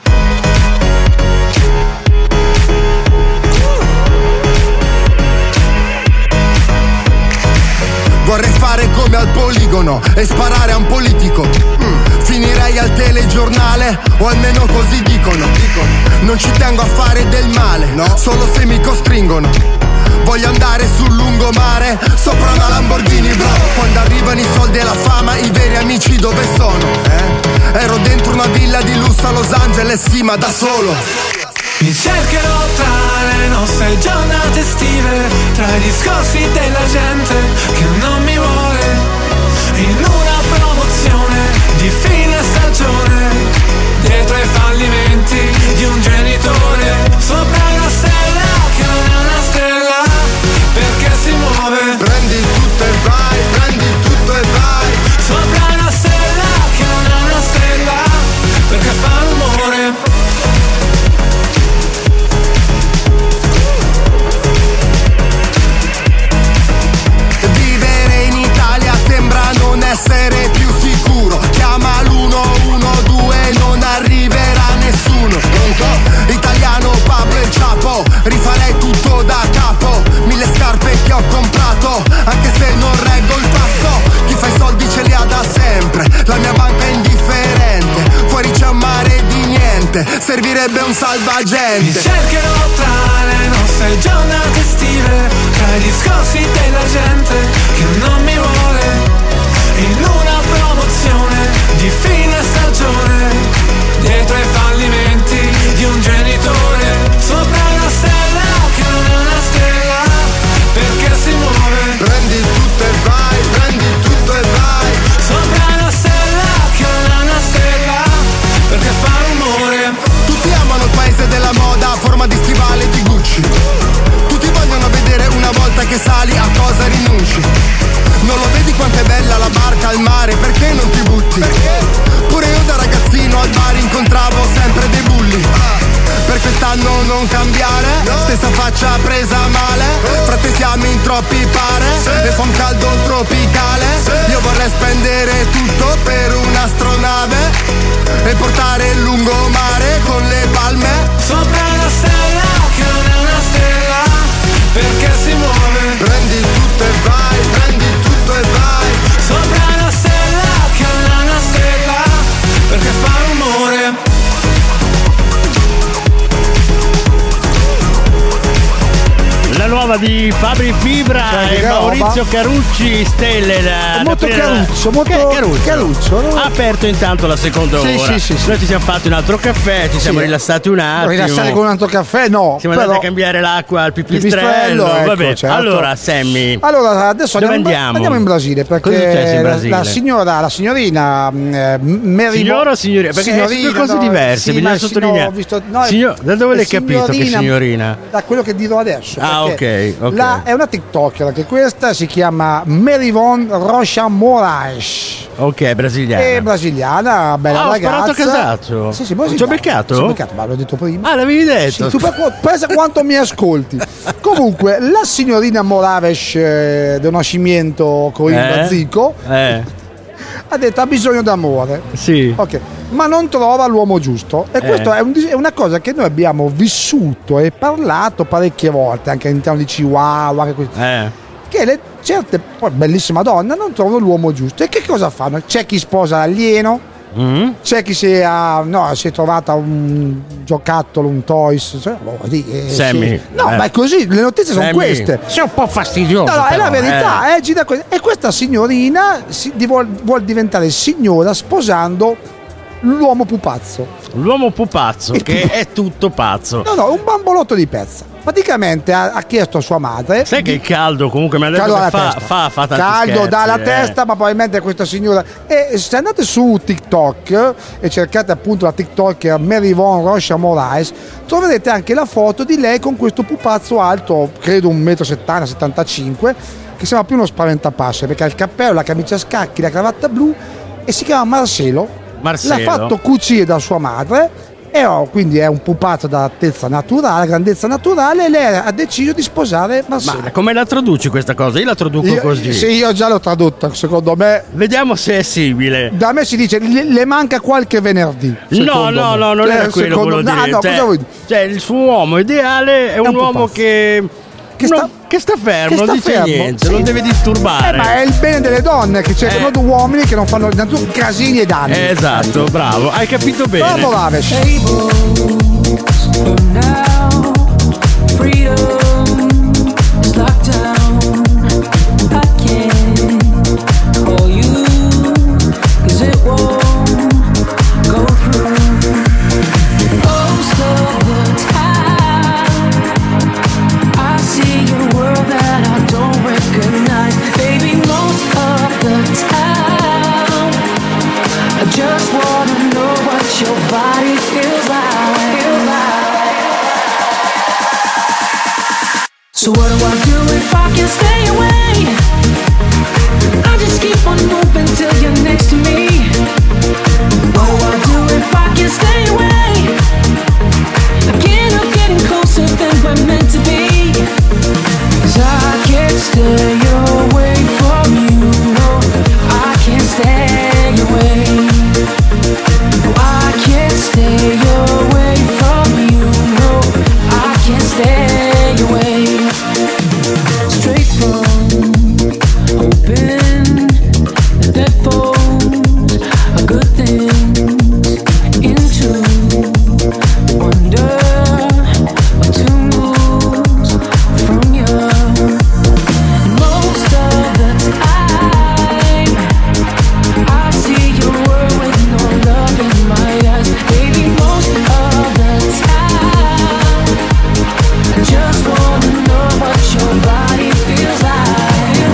Vorrei fare come al poligono e sparare a un politico. Finirei al telegiornale, o almeno così dicono. Non ci tengo a fare del male, solo se mi costringono. Voglio andare sul lungomare, sopra una Lamborghini, bro. Quando arrivano i soldi e la fama, i veri amici dove sono? Ero dentro una villa di lusso a Los Angeles, sì, ma da solo. Mi cercherò tra le nostre giornate estive, tra i discorsi della gente che non mi vuole, in una promozione di fine stagione, dietro ai fallimenti di un genitore, sopra una stella che non è una stella, perché si muove. Prendi tutto e vai, prendi tutto e vai. Sopra una stella che non è una stella, perché fa rumore. Non essere più sicuro, chiama l'112, non arriverà nessuno. Italiano, Pablo e Chapo, rifarei tutto da capo. 1000 scarpe che ho comprato, anche se non reggo il passo. Chi fa i soldi ce li ha da sempre, la mia banca è indifferente. Fuori c'è un mare di niente, servirebbe un salvagente. Mi cercherò tra le nostre giornate estive, tra i discorsi della gente che non mi vuole, in una promozione di fine stagione, dietro ai fallimenti di un genitore, sopra una stella che non è una stella, perché si muove. Prendi tutto e vai, prendi tutto e vai. Sopra una stella che non è una stella, perché fa rumore. Tutti amano il paese della moda a forma di stivale di Gucci. Tutti vogliono vedere una volta che sali a cosa rinunci. Non lo vedi quanto è bella la barca al mare, perché non ti butti? Pure io da ragazzino al bar incontravo sempre dei bulli. Per quest'anno non cambiare, stessa faccia presa male. Frate siamo in troppi pare, e fa un caldo tropicale. Io vorrei spendere tutto per un'astronave e portare il lungomare con le palme. Sopra una stella che non è una stella, perché si muove. Prendi tutto e vai, prendi tutto e vai. Sopra una stella che non è una stella, perché fa rumore. La nuova di Fabri Fibra e Maurizio Carucci, Stelle. Molto Caruccio, Caruccio. Ha aperto intanto la seconda ora. Sì. Noi ci siamo fatti un altro caffè, ci siamo rilassati un attimo. Rilassati con un altro caffè? No. Siamo andati a cambiare l'acqua al pipistrello. Vabbè, ecco, certo. Allora, Sammy. Allora, adesso andiamo in Brasile, perché cosa succede in Brasile? la signorina Signora o signorina? Perché sono due cose diverse, bisogna sottolineare. Da dove l'hai capito che signorina? Da quello che dirò adesso. Ok. ok. È una TikToker anche questa, si chiama Marivon Rocha Moraes. Ok, brasiliana. È brasiliana, bella ragazza. Ho sparato a casaccio. Sì, Ci ho beccato? Ci ho beccato, ma l'ho detto prima. Ah, l'avevi detto? Sì, tu pensa quanto mi ascolti. Comunque, la signorina Moraes del nascimento Coimbra Zico ha detto ha bisogno d'amore. Sì. Ok, ma non trova l'uomo giusto. E questo è una cosa che noi abbiamo vissuto e parlato parecchie volte, anche all'interno di Chihuahua. Che certe bellissima donna non trovano l'uomo giusto. E che cosa fanno? C'è chi sposa l'alieno. C'è chi si è trovata un giocattolo, un toys, Sammy. ma è così, le notizie sono queste. Sei un po' fastidioso. No, è la verità. E questa signorina vuol diventare signora sposando l'uomo pupazzo. L'uomo pupazzo, che è tutto pazzo. No, un bambolotto di pezza. Praticamente ha chiesto a sua madre. Sai che è caldo comunque, mi ha detto che fa tanti caldo scherzi, dalla testa, ma probabilmente questa signora. E se andate su TikTok e cercate appunto la TikToker Marivon Rocha Moraes, troverete anche la foto di lei con questo pupazzo alto, credo 1,70 m, 75, che sembra più uno spaventapasseri, perché ha il cappello, la camicia a scacchi, la cravatta blu, e si chiama Marcelo. L'ha fatto cucire da sua madre. Quindi è un pupazzo d'altezza naturale, grandezza naturale, e lei ha deciso di sposare Marcelo. Ma come la traduci questa cosa? Io la traduco così. Sì, io già l'ho tradotta, secondo me. Vediamo se è simile. Da me si dice le manca qualche venerdì. No, non è quello che volevo dire. Cosa vuoi dire? Cioè, il suo uomo ideale è un uomo che sta fermo, non dice fermo, niente, sì. non deve disturbare. Ma è il bene delle donne, che cercano due uomini che non fanno casini e danni. Esatto, bravo, hai capito bene. Bravo Lavesh. So what do I do if I can't stay away? I just keep on moving till you're next to me. What do I do if I can't stay away? I can't help getting closer than we're meant to be. 'Cause I can't stay away from you. No, I can't stay away. No, I can't stay away from you. No, I can't stay away. Straight from open the deadfolds of good things into wonder of two moves from you. Most of the time I see your world with no love in my eyes. Baby, most of the time I just wanna know what your body feels like.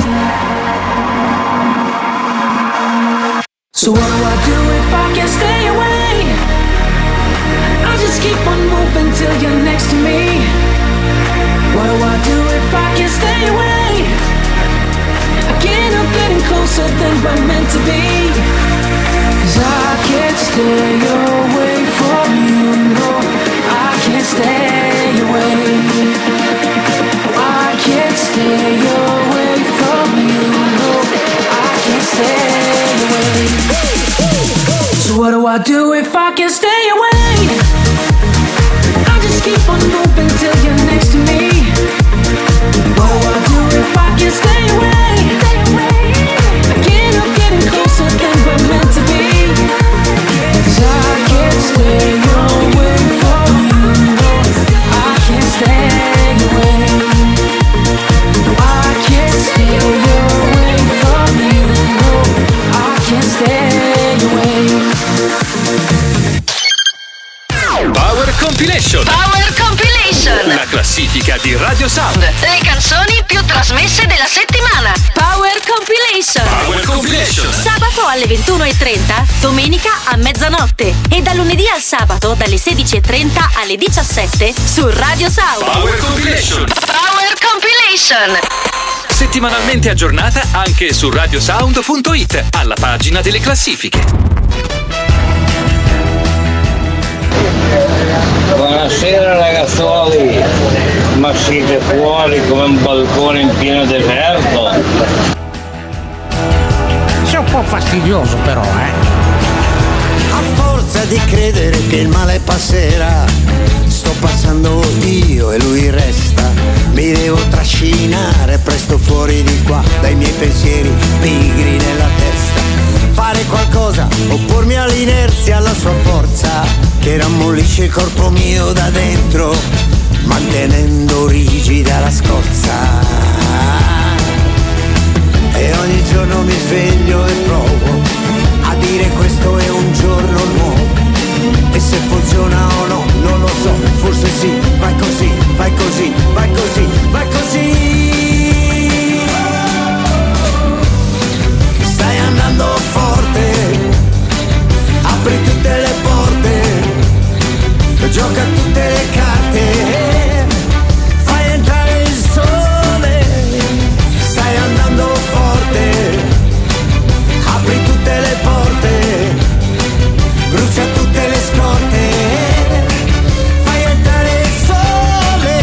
So what do I do if I can't stay away? I just keep on moving till you're next to me. What do I do if I can't stay away? I can't help getting closer than we're meant to be. 'Cause I can't stay away from you. No, I can't stay away. I can't stay away from you. No, I can't stay away. So what do I do if I can't stay away? I just keep on moving till you're next to me. What do I do if I can't stay away? I can't help getting closer than we're meant to be. 'Cause I can't stay away from you. No, I can't stay away. No, I can't stay away from you. No, I can't stay away. Power Compilation. Power Compilation. La classifica di Radio Sound. Le canzoni più trasmesse della settimana. Power Compilation. Power Compilation. Sabato alle 21:30, domenica a mezzanotte e dal lunedì al sabato dalle 16:30 alle 17 su Radio Sound. Power Compilation. Power Compilation. Settimanalmente aggiornata anche su radiosound.it, alla pagina delle classifiche. Buonasera ragazzuoli, ma siete fuori come un balcone in pieno deserto? Sei un po' fastidioso però, A forza di credere che il male passerà, sto passando io e lui resta. Mi devo trascinare presto fuori di qua, dai miei pensieri pigri nella testa. Fare qualcosa, oppormi all'inerzia, alla sua forza, che rammollisce il corpo mio da dentro, mantenendo rigida la scorza. E ogni giorno mi sveglio e provo a dire questo è un giorno nuovo. E se funziona o no, non lo so, forse sì, vai così, vai così, vai così, vai così. Stai andando forte, apri tutte le porte, gioca tutte le carte, fai entrare il sole. Stai andando forte, apri tutte le porte, brucia tutte le scorte, fai entrare il sole.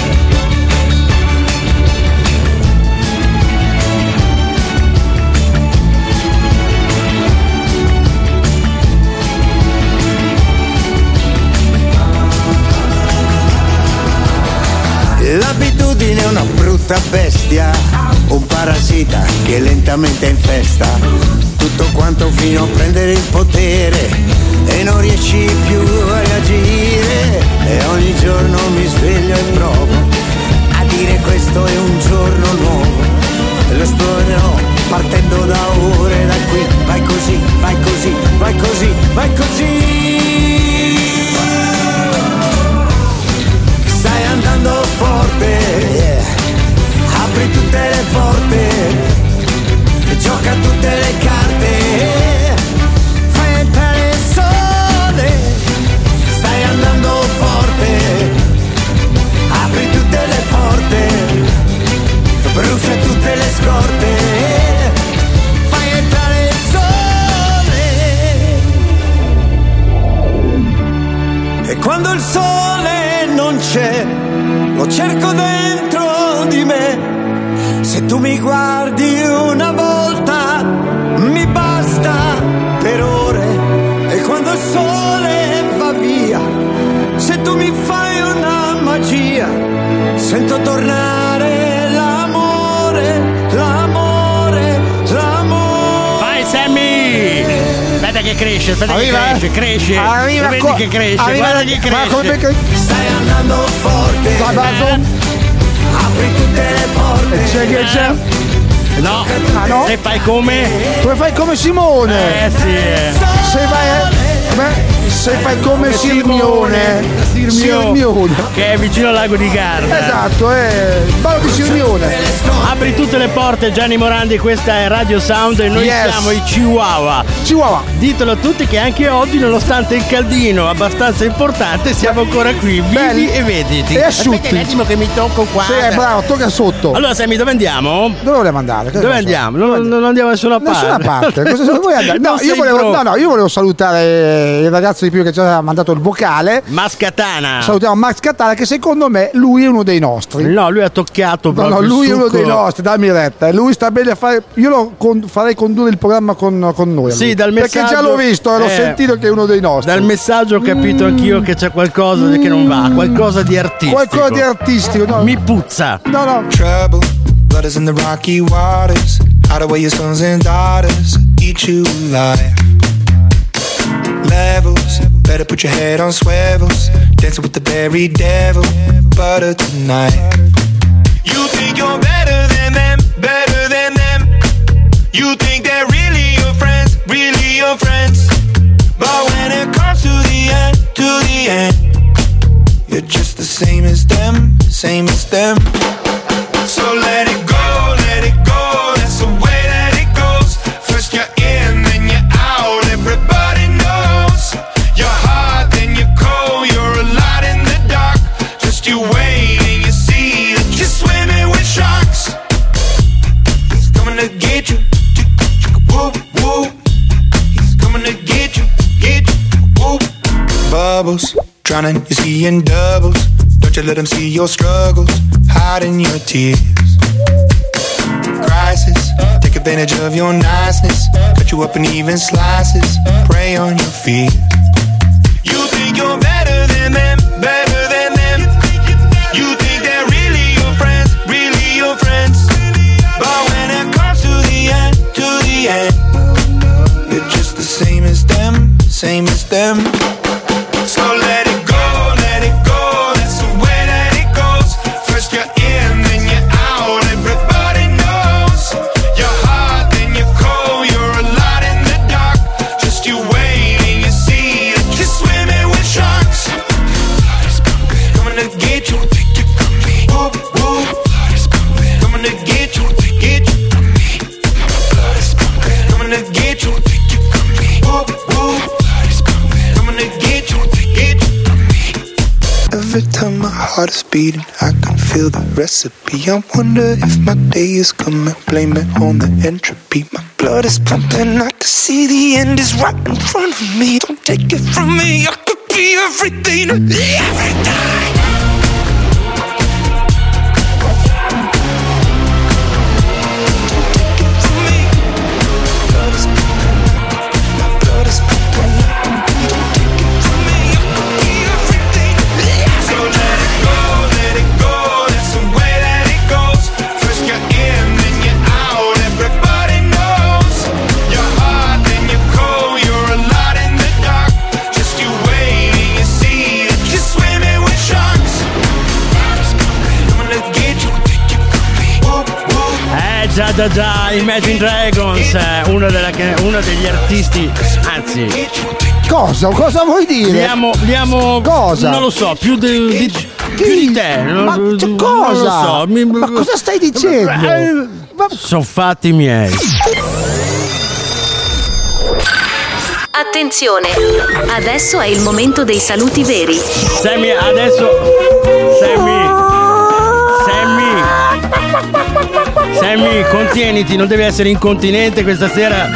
L'abitudine è una brutta bestia, un parassita che lentamente infesta tutto quanto fino a prendere il potere e non riesci più a reagire. E ogni giorno mi sveglio e provo a dire questo è un giorno nuovo, e lo esplorerò partendo da ore, da qui. Vai così, vai così, vai così, vai così. Stai andando forte, yeah. Apri tutte le porte, gioca tutte le carte, fai entrare il sole. Stai andando forte, apri tutte le porte, brucia tutte le scorte, fai entrare il sole. E quando il sole non c'è, lo cerco dentro di me. Se tu mi guardi una volta, mi basta per ore. E quando il sole va via, se tu mi fai una magia, sento tornare l'amore, l'amore, l'amore. Vai Sammy! Aspetta che cresce, aspetta Arriva, che cresce. Arriva, vedi che cresce, guarda che cresce. Stai andando forte, apri tutte le porte. C'è che c'è? No, no? Se fai come? Come fai come Simone? Sì. Se fai come Sirmione. Che è vicino al lago di Garda. Esatto, ballo di Sirmione. Apri tutte le porte, Gianni Morandi, questa è Radio Sound e noi siamo i Chihuahua. Chihuahua. Ditelo a tutti che anche oggi, nonostante il caldino abbastanza importante, siamo ancora qui, vivi e vediti. E asciutti. Un attimo che mi tocco qua. Sì, bravo, tocca sotto. Allora Sammy, dove andiamo? Dove vogliamo andare? Dove andiamo? Non andiamo da nessuna parte. Nessuna parte. Cosa vuoi andare? No, io volevo salutare il ragazzo di prima che ci ha mandato il vocale. Max Katana. Salutiamo Max Katana, che secondo me lui è uno dei nostri. No, lui ha toccato proprio. No, lui il è uno succo. dei nostri, dammi retta. Lui sta bene a fare. Io farei condurre il programma con noi. Sì, dal messaggio. Perché già l'ho visto e l'ho sentito che è uno dei nostri. Dal messaggio ho capito anch'io che c'è qualcosa che non va, qualcosa di artistico. Qualcosa di artistico, no? Mi puzza. No. Trouble, blood is in the rocky waters. Hide away your sons and daughters, eat you alive. Levels, better put your head on swivels. Dancing with the very devil, butter tonight. You think you're better than them, better than them. You think they're really your friends, really your friends. But when it comes to the end, you're just the same as them, same as them. So let it go, that's the way that it goes. First you're in, then troubles, drowning, you're seeing doubles. Don't you let them see your struggles, hiding your tears. Crisis, take advantage of your niceness, cut you up in even slices, prey on your fears. You think you're better than them, better than them. You think they're really your friends, really your friends. But when it comes to the end, they're just the same as them, same as them. So let it go, let it go, that's the way that it goes. First you're in, then you're out, everybody knows. You're hot, then you're cold, you're a lot in the dark. Just you waiting, you see that you're swimming with sharks. Coming to get you, take you from me. Whoop, whoop. Coming to get you from me. Coming to get you, take you from me. Whoop, whoop. Coming to get you from me. Every time my heart is beating, I can feel the recipe. I wonder if my day is coming, blame it on the entropy. My blood is pumping, I can see the end is right in front of me. Don't take it from me, I could be everything, every time. Già, Imagine Dragons, uno degli artisti, anzi. Cosa vuoi dire? Cosa? Non lo so, più di te. Ma cosa? Non lo so. Ma cosa stai dicendo? Sono fatti miei. Attenzione, adesso è il momento dei saluti veri. Sammy, Sammy, contieniti, non devi essere incontinente questa sera.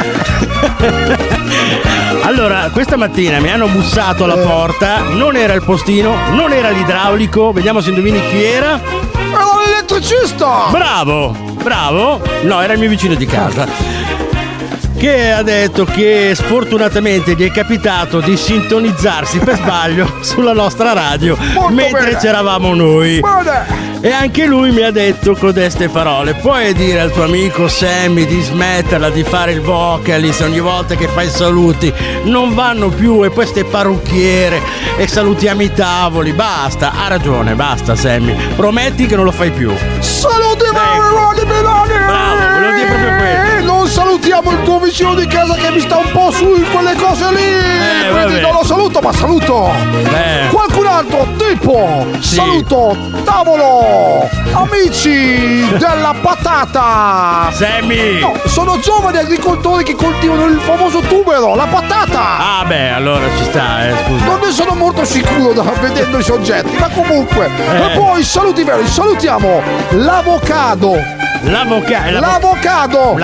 Allora, questa mattina mi hanno bussato alla porta, non era il postino, non era l'idraulico, vediamo se indovini chi era. Era l'elettricista! Bravo, no, era il mio vicino di casa. Che ha detto che sfortunatamente gli è capitato di sintonizzarsi per sbaglio sulla nostra radio mentre c'eravamo noi. E anche lui mi ha detto codeste parole: puoi dire al tuo amico Sammy di smetterla di fare il vocalist ogni volta che fai saluti, non vanno più, e poi ste parrucchiere e salutiamo i tavoli, basta. Ha ragione, basta Sammy, prometti che non lo fai più. Saluti Ronny Milani! Bravo, volevo dire proprio quello. Non salutiamo il tuo vicino di casa che mi sta un po' su quelle cose lì, quindi non lo saluto, ma saluto qualcun altro, tipo saluto tavolo, amici della patata. Sammy! No, sono giovani agricoltori che coltivano il famoso tubero, la patata. Ah beh, allora ci sta, scusa. Non ne sono molto sicuro vedendo i soggetti, ma comunque. E poi saluti veri, salutiamo l'avocado. L'avocado!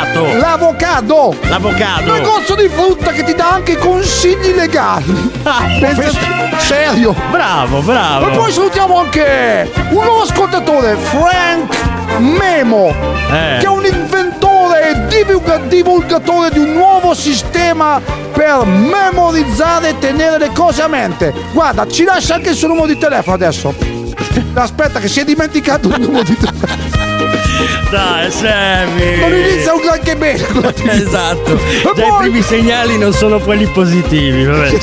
Negozio di frutta che ti dà anche consigli legali. Serio? Bravo. E poi salutiamo anche un nuovo ascoltatore, Frank Memo, che è un inventore e divulgatore di un nuovo sistema per memorizzare e tenere le cose a mente. Guarda, ci lascia anche il suo numero di telefono adesso. Aspetta che si è dimenticato il numero di telefono. Dai, Sammy! Non inizia un granché bene. Esatto. Già i primi segnali non sono quelli positivi. Vabbè.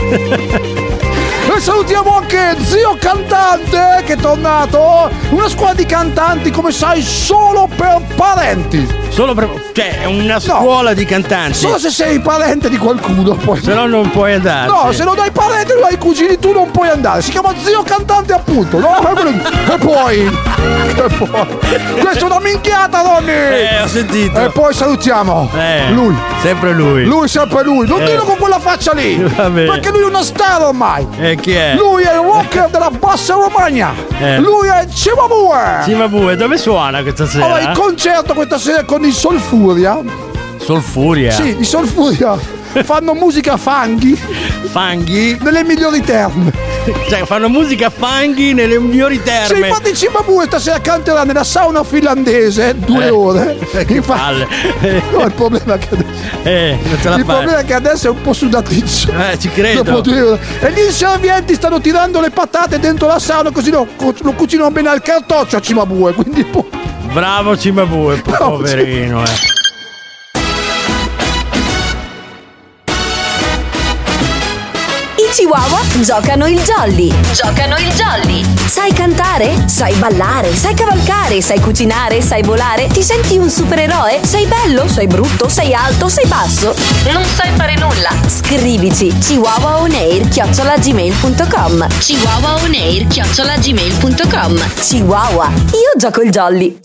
E salutiamo anche Zio Cantante che è tornato. Una squadra di cantanti, come sai, solo per parenti. Cioè, è una scuola di cantanti. Solo se sei parente di qualcuno poi. Se no non puoi andare. No, se non hai parenti, non hai cugini, tu non puoi andare. Si chiama Zio Cantante, appunto, no? E poi questa è una minchiata, Ronny. Ho sentito. E poi salutiamo lui. Sempre lui. Non dirlo con quella faccia lì. Vabbè. Perché lui è una star ormai. E chi è? Lui è il rocker della Bassa Romagna. Lui è Cimabue. Dove suona questa sera? Allora, il concerto questa sera con i Solfuria. Solfuria? Sì, i Solfuria. fanno musica fanghi nelle migliori terme. Cioè fanno musica fanghi nelle migliori terme. Sì, infatti Cimabue stasera canterà nella sauna finlandese 2 ore. No, il problema è che adesso è un po' sudaticcio. Ci credo. E gli inservienti stanno tirando le patate dentro la sauna, così lo cucinano bene al cartoccio a Cimabue. Quindi bravo Cimabue, poverino. I Chihuahua giocano il jolly. Sai cantare? Sai ballare? Sai cavalcare? Sai cucinare? Sai volare? Ti senti un supereroe? Sei bello? Sei brutto? Sei alto? Sei basso? Non sai fare nulla? Scrivici chihuahuaonair@gmail.com. Chihuahua, io gioco il jolly.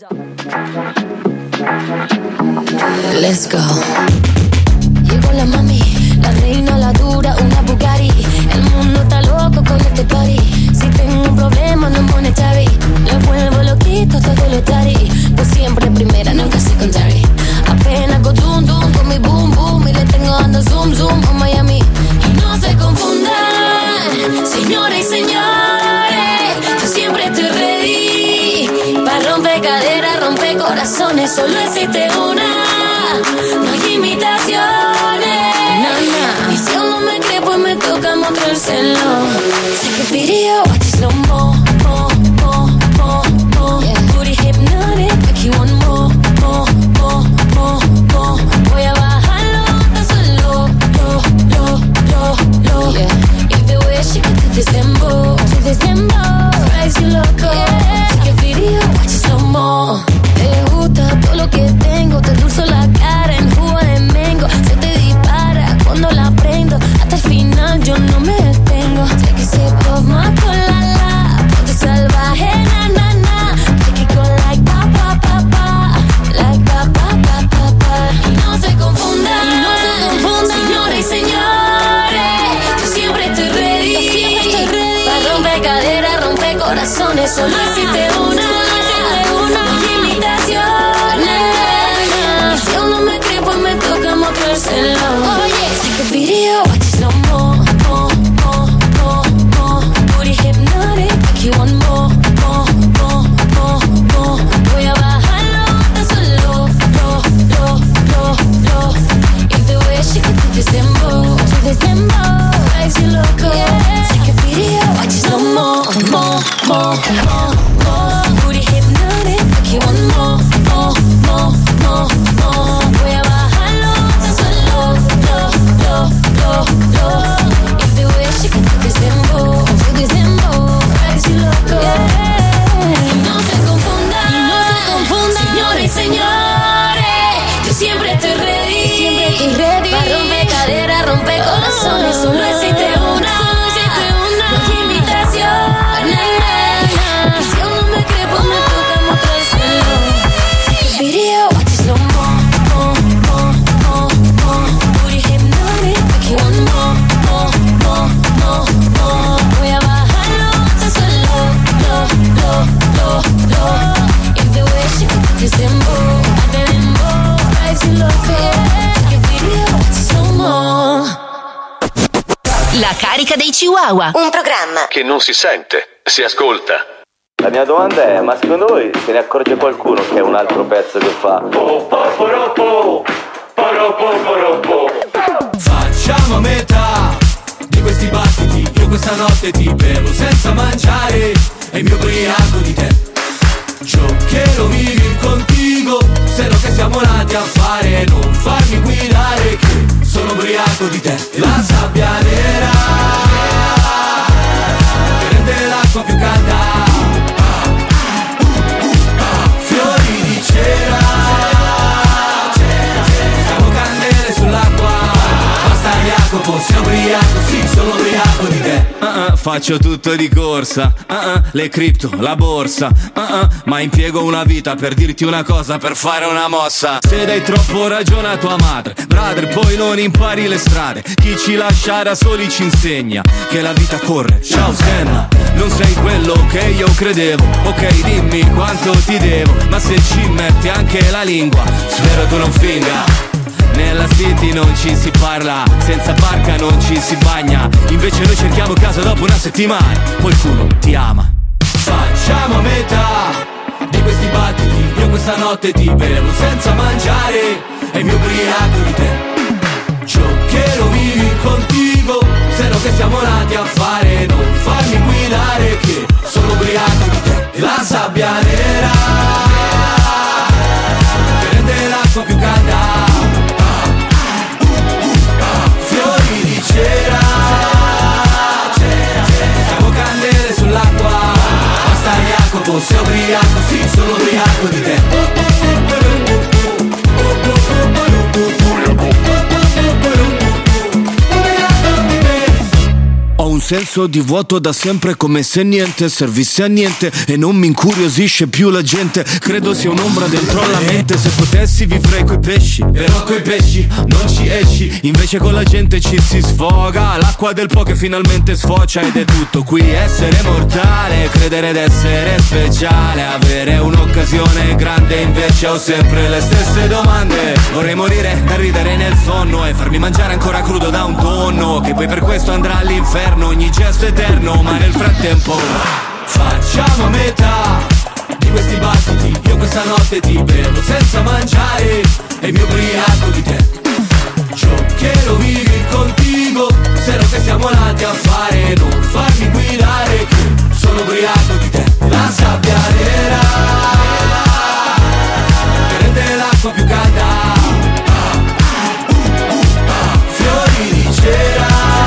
Let's go. Llegó la mami, la reina, la dura, una Bugatti. El mundo está loco con este party. Si tengo un problema no monetary, le vuelvo loquito todo lo tari. Pues siempre primera, nunca secondary. Apenas go zoom zoom con mi boom boom y le tengo dando zoom zoom a Miami. Y no se confundan, señores y señores, yo siempre estoy ready. Pa' romper caderas, romper corazones, solo existe una, no hay imitaciones. Y si aún no me cree, pues me toca mostrárselo. Take a video, watch it slow mo, mo, mo, mo, mo. Booty hypnotic, make you want more, more, more, more, more. Voy a bajarlo tan solo, lo. If the way she get to this dembow, drives you loco. Take a video, watch it slow mo. Te gusta todo lo que tengo, te endulzo la cara en jugo de mango. Se te dispara cuando la prendo, hasta el final yo no me detengo. Take a sip of my colada, ponte salvaje, na na na. Take it go like pa pa pa pa, like pa pa pa pa pa. Y no se confundan, señores y señores, yo siempre estoy ready. Pa' romper caderas, romper corazones, solo existe una, no hay imitaciones. Y si aún no me cree, pues me toca mostrárselo. Take a video, watch it slow mo, mo, mo, mo, mo. Booty hypnotic, make you want more, more, more, more, more. Voy a bajarlo tan solo, lo. If the way she get to this dembow, drives you loco. Take a video, watch it slow mo, mo, mo, mo, mo. Booty hypnotic, make you want more, more, more, more, more. Voy a bajarlo tan solo, lo. If the way she get to this dembow, drives you loco. Y no se confundan, señores y señores, yo siempre estoy ready. Pa' romper caderas, romper corazones, solo existe una, no hay imitaciones. Y si aún no me cree, pues me toca mostrárselo. Take a video, watch it slow mo, mo, mo, mo, mo. Booty hypnotic, make you want more, more, more, more, more. Voy a bajarlo tan solo, lo. If the way she get to this dembow, drives you loco. Take a video, watch it slow mo. La carica dei Chihuahua. Un programma che non si sente, si ascolta. La mia domanda è, ma secondo voi se ne accorge qualcuno che è un altro pezzo che fa? Facciamo a metà di questi battiti, io questa notte ti bevo senza mangiare e mi ubriaco di te. Giocherò vivi contigo, se no che siamo nati a fare, non farmi guidare che sono ubriaco di te. La sabbia nera che rende l'acqua più calda, fiori di cera, siamo candele sull'acqua, basta Jacopo, sei ubriaco, sì, sono ubriaco di te. Faccio tutto di corsa, le cripto, la borsa, ma impiego una vita per dirti una cosa, per fare una mossa. Se dai troppo ragione a tua madre, brother, poi non impari le strade. Chi ci lascia da soli ci insegna che la vita corre. Ciao Senna, non sei quello che io credevo. Ok, dimmi quanto ti devo, ma se ci metti anche la lingua, spero tu non finga nella city non ci si parla, senza barca non ci si bagna. Invece noi cerchiamo casa dopo una settimana, qualcuno ti ama. Facciamo metà di questi battiti, io questa notte ti bevo senza mangiare e mi ubriaco di te. Ciò che lo vivi contigo, se no che siamo nati a fare, non farmi guidare che sono ubriaco di te. La sabbia nera che rende l'acqua più calda, fiori di cera, siamo candele sull'acqua, basta Jacopo, sei ubriaco, sì, sono ubriaco di te. Ho un senso di vuoto da sempre, come se niente servisse a niente e non mi incuriosisce più la gente. Credo sia un'ombra dentro la mente. Se potessi vivrei coi pesci, però coi pesci non ci esci. Invece con la gente ci si sfoga, l'acqua del po' che finalmente sfocia. Ed è tutto qui, essere mortale, credere d'essere speciale, avere un'occasione grande. Invece ho sempre le stesse domande. Vorrei morire da ridere nel sonno e farmi mangiare ancora crudo da un tonno, che poi per questo andrà all'inferno. Ogni gesto eterno, ma nel frattempo facciamo metà di questi battiti, io questa notte ti bevo senza mangiare e mi ubriaco di te. Ciò che lo vivi contigo, se no che siamo nati a fare, non farmi guidare che sono ubriaco di te. La sabbia nera che rende l'acqua più calda, fiori di cera,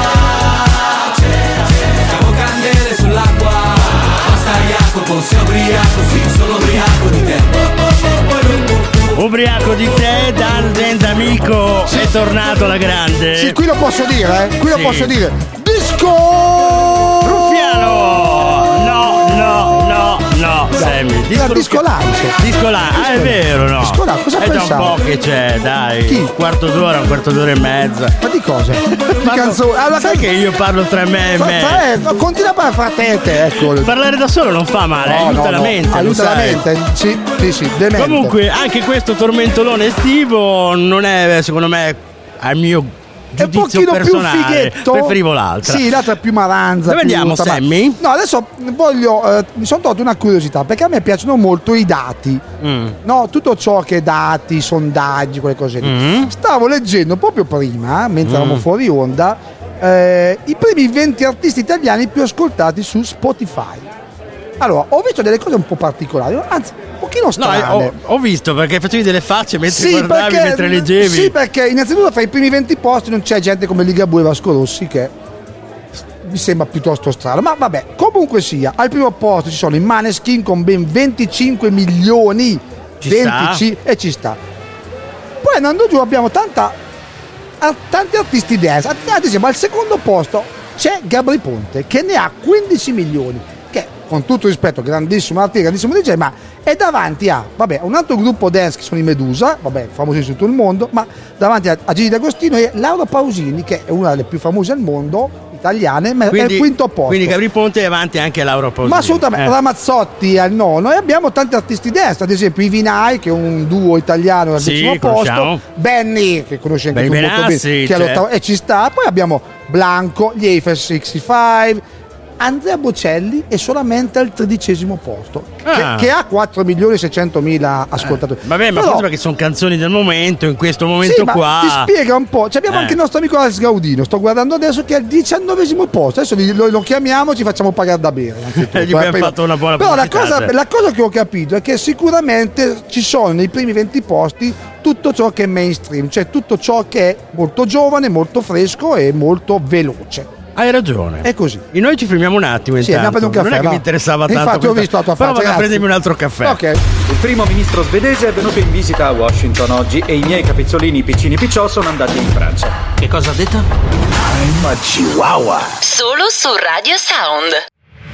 sei ubriaco, sì, sono ubriaco di te. Ubriaco di te, Dan amico, sì. È tornato alla grande. Sì, qui lo posso dire, qui lo posso dire. Disco Ruffiano! No, Sammy. Disco Lance. Disco Lance, è vero, no? Disco Lance, cosa pensavi? È da un po' che c'è, dai. Chi? Un quarto d'ora e mezza. Ma di cosa? Di canzoni. Allora, sai che io parlo tra me e me? Continua a parlare te, ecco. Parlare da solo non fa male, aiuta la mente. Aiuta la mente, sì, demente. Comunque, anche questo tormentolone estivo non è, secondo me, al mio è un pochino personale, più fighetto. Preferivo l'altra. Sì, l'altra è più maranza. Dove andiamo, Sammy? No, adesso voglio mi sono tolto una curiosità, perché a me piacciono molto i dati. No, tutto ciò che è dati, sondaggi, quelle cose lì. Stavo leggendo proprio prima, mentre eravamo fuori onda, i primi 20 artisti italiani più ascoltati su Spotify. Allora, ho visto delle cose un po' particolari, anzi, un pochino strane. No, ho visto, perché facevi delle facce mentre guardavi, mentre leggevi. Sì, perché innanzitutto fra i primi 20 posti non c'è gente come Ligabue e Vasco Rossi, che mi sembra piuttosto strano. Ma vabbè, comunque sia, al primo posto ci sono i Maneskin con ben 25 milioni. E ci sta. Poi andando giù abbiamo tanti artisti dance. Ad esempio, al secondo posto c'è Gabri Ponte, che ne ha 15 milioni. Con tutto rispetto, grandissimo artista, grandissimo DJ, ma è davanti a un altro gruppo dance che sono i Medusa, famosissimi in tutto il mondo, ma davanti a Gigi D'Agostino e Laura Pausini, che è una delle più famose al mondo, italiane, ma è il quinto posto. Quindi Gabri Ponte è avanti anche a Laura Pausini. Ma assolutamente, Ramazzotti è al nono, e abbiamo tanti artisti dance, ad esempio i Vinai, che è un duo italiano al decimo posto, Benny, che conosci anche tu molto bene, che è all'ottavo, e ci sta, poi abbiamo Blanco, gli Eiffel 65, Andrea Bocelli è solamente al 13° posto, che ha 4.600.000 ascoltatori. Vabbè, ma forse perché sono canzoni del momento, in questo momento sì, qua. Ti spiega un po'. Abbiamo anche il nostro amico Alex Gaudino, sto guardando adesso, che è al 19° posto. Adesso lo chiamiamo, ci facciamo pagare da bere. Gli abbiamo fatto una buona pubblicità. Però la cosa che ho capito è che sicuramente ci sono nei primi 20 posti tutto ciò che è mainstream, cioè tutto ciò che è molto giovane, molto fresco e molto veloce. Hai ragione. È così. E noi ci fermiamo un attimo intanto. Sì, andiamo a prendere un caffè. Non è che mi interessava tanto. Infatti ho visto la tua faccia. Però vado a prendermi un altro caffè. Ok. Il primo ministro svedese è venuto in visita a Washington oggi e i miei capezzolini piccini picciò sono andati in Francia. Che cosa ha detto? I'm a chihuahua. Solo su Radio Sound.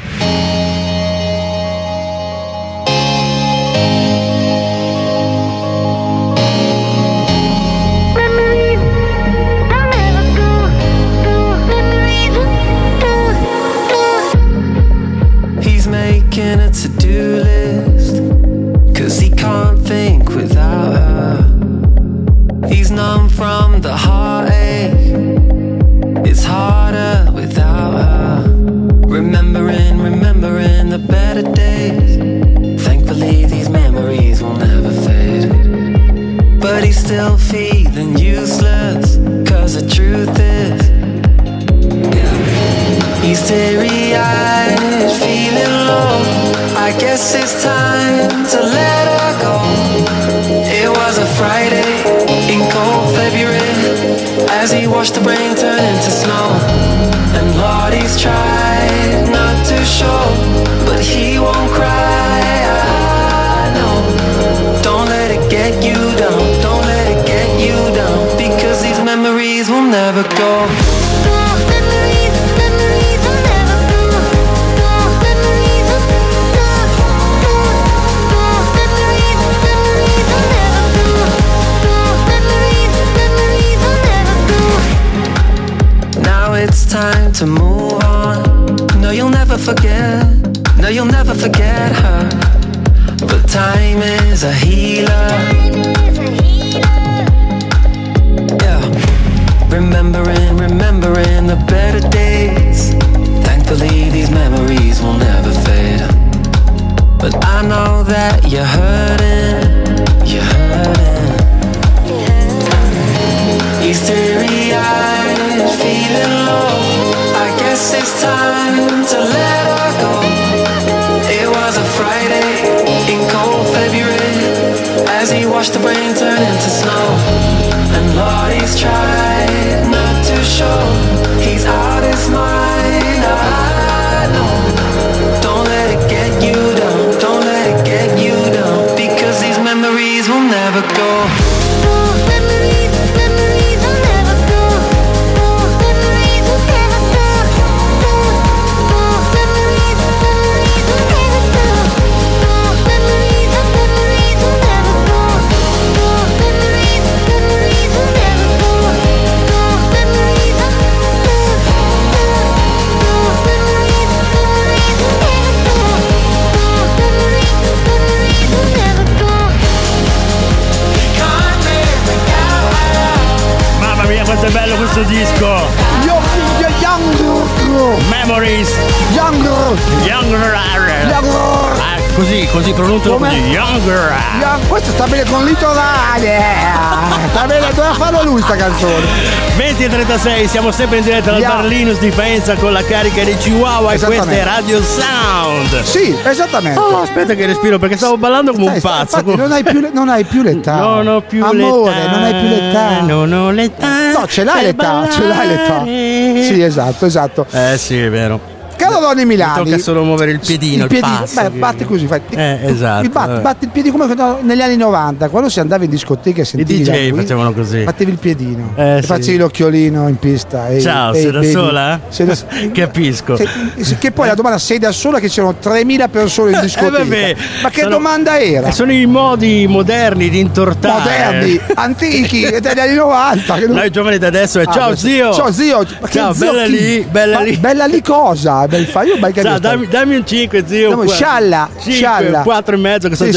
Making a to-do list, 'cause he can't think without her. He's numb from but he's still feeling useless. Cause the truth is, he's teary-eyed, feeling low. I guess it's time to let her go. It was a Friday in cold February, as he watched the rain turn into snow. And Lord, he's tried not to show, but he won't cry. I know. Don't let it get you down, don't let it get you down, because these memories will never go. It's time to move on. No, you'll never forget. No, you'll never forget her. But time is a healer. Yeah. Remembering the better days. Thankfully, these memories will never fade. But I know that you're hurting. You're hurting. He's teary-eyed, feeling low. I guess it's time to let her go. It was a Friday in cold February, as he watched the rain turn into snow. And Lord, he's tried not to show. He's out his mind, I know. Don't let it get you down, don't let it get you down, because these memories will never go. Quanto è bello questo disco! Memories! Younger! Così pronuncio così. Younger! Questo sta bene con litorale! Sta bene, doveva farlo lui sta canzone! 20:36, siamo sempre in diretta dal Bar Linus di Faenza con la carica di Chihuahua e questa è Radio Sound! Sì, esattamente! Oh, aspetta che respiro perché stavo ballando come un pazzo! Infatti, non hai più l'età! Non ho più amore, l'età! non hai più l'età! Non ho l'età! No, ce l'hai l'età! Sì, esatto! Sì, è vero! Caro Ronny Milani, mi tocca solo muovere il piedino, il passo. Beh, batti così, fai. Esatto. Batti il piedino come negli anni 90, quando si andava in discoteca e sentivi i DJ facevano così. Battevi il piedino, sì. facevi l'occhiolino in pista. Ciao, sei da sola? Capisco. Che poi la domanda, sei da sola che c'erano 3.000 persone in discoteca? Ma che domanda era? Sono i modi moderni di intortare. Moderni, antichi, degli anni 90. Noi giovani da adesso è ciao zio. Ciao zio. Ciao, bella lì. Bella lì cosa? Io dammi un 5 zio. Scialla 4 e mezzo che sono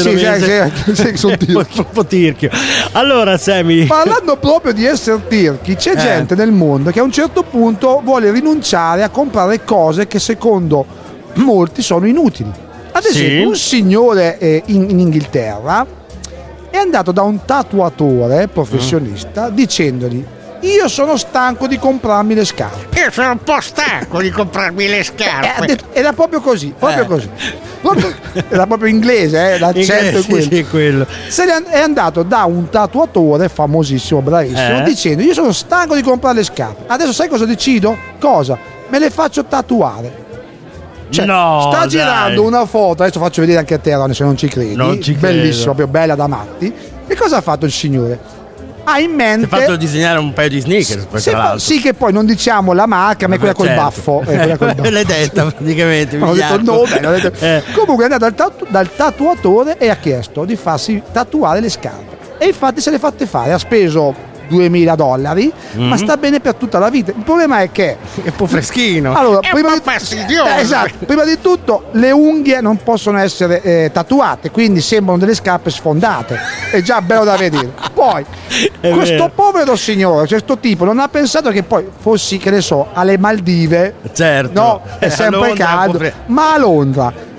un po' tirchio. Allora Sammy, parlando proprio di essere tirchi, c'è gente nel mondo che a un certo punto vuole rinunciare a comprare cose che secondo molti sono inutili. Ad esempio un signore in Inghilterra è andato da un tatuatore professionista dicendogli: io sono stanco di comprarmi le scarpe. Io sono un po' stanco di comprarmi le scarpe. Era proprio così, così. Era proprio inglese, l'accento è quello. Sì, quello. È andato da un tatuatore famosissimo, bravissimo, dicendo: io sono stanco di comprare le scarpe. Adesso sai cosa decido? Cosa? Me le faccio tatuare. Cioè, sta girando una foto, adesso faccio vedere anche a te, se non ci credi. Bellissimo, proprio bella da matti. E cosa ha fatto il signore? Ha in mente. Si è fatto disegnare un paio di sneakers. Sì, che poi non diciamo la marca, ma è quella col baffo. L'hai detta praticamente. Non ho detto il nome. Comunque è andato dal tatuatore e ha chiesto di farsi tatuare le scarpe. E infatti se le fatte fare. Ha speso $2.000, ma sta bene per tutta la vita. Il problema è che è un po' freschino. Allora, è un po' fastidioso. Esatto. Prima di tutto, le unghie non possono essere tatuate, quindi sembrano delle scarpe sfondate. È già bello da vedere. Poi, questo povero signore, questo tipo, non ha pensato che poi fossi, che ne so, alle Maldive. Certo. No, è sempre caldo. Ma a Londra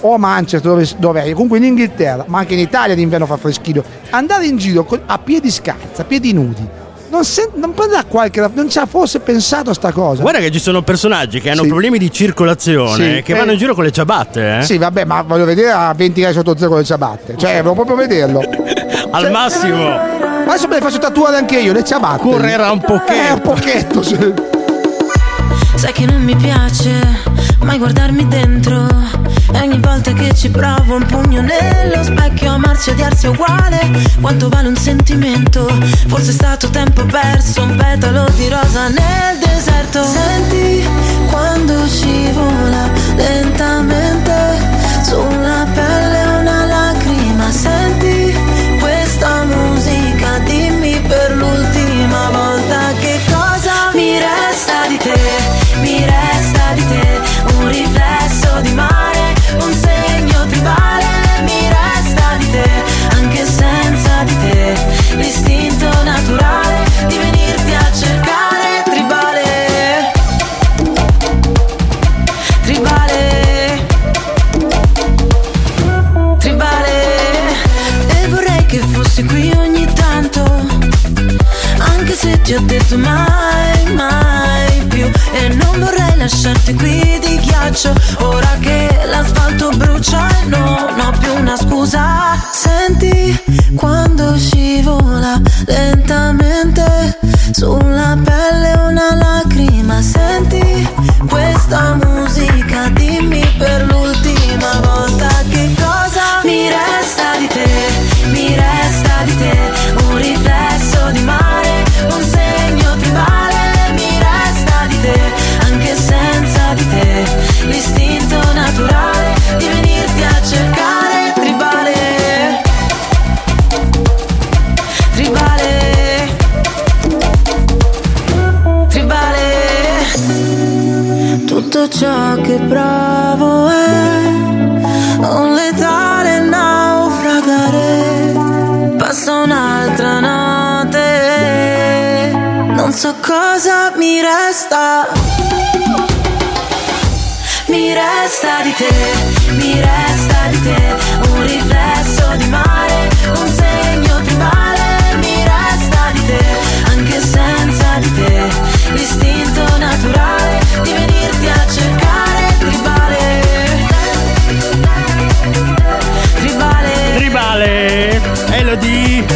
o a Manchester dove è, comunque in Inghilterra, ma anche in Italia d'inverno fa freschino, andare in giro a piedi scalzi, a piedi nudi, non prenderà non ci ha forse pensato a sta cosa. Guarda che ci sono personaggi che hanno problemi di circolazione, che vanno in giro con le ciabatte. Sì, vabbè, ma voglio vedere a 20 gradi sotto zero con le ciabatte. Cioè, volevo proprio vederlo. Al massimo. Adesso me le faccio tatuare anche io, le ciabatte. Correrà un pochetto. Un pochetto, sì. Sai che non mi piace mai guardarmi dentro, e ogni volta che ci provo un pugno nello specchio, amarsi e odiarsi è uguale. Quanto vale un sentimento? Forse è stato tempo perso, un petalo di rosa nel deserto. Senti quando scivola lentamente sulla pelle una lacrima. Senti questa musica, dimmi per l'ultima volta che cosa mi resta di te. Mi resta di te un riflesso di mare, un segno tribale. Mi resta di te, anche senza di te, l'istinto naturale di venirti a cercare. Tribale, tribale, tribale. E vorrei che fossi qui ogni tanto, anche se ti ho detto mai, mai più. E non vorrei lasciarti qui di ghiaccio, ora che l'asfalto brucia e non ho più una scusa. Senti quando scivola lentamente sulla pelle una lacrima. Senti questa musica, dimmi per l'ultima volta che cosa mi resta di te. Mi resta di te un riflesso di mare, un segno tribale. Mi resta di te, anche senza di te, l'istinto naturale di venirti a cercare. Tribale, tribale, tribale. Tutto ciò che provo è un letale naufragare. Passa un'altra notte, non so cosa mi resta. Mi resta di te, mi resta di te, un riflesso di mare, un segno tribale. Mi resta di te, anche senza di te, l'istinto naturale di venirti a cercare. Tribale, tribale, tribale, Elodie.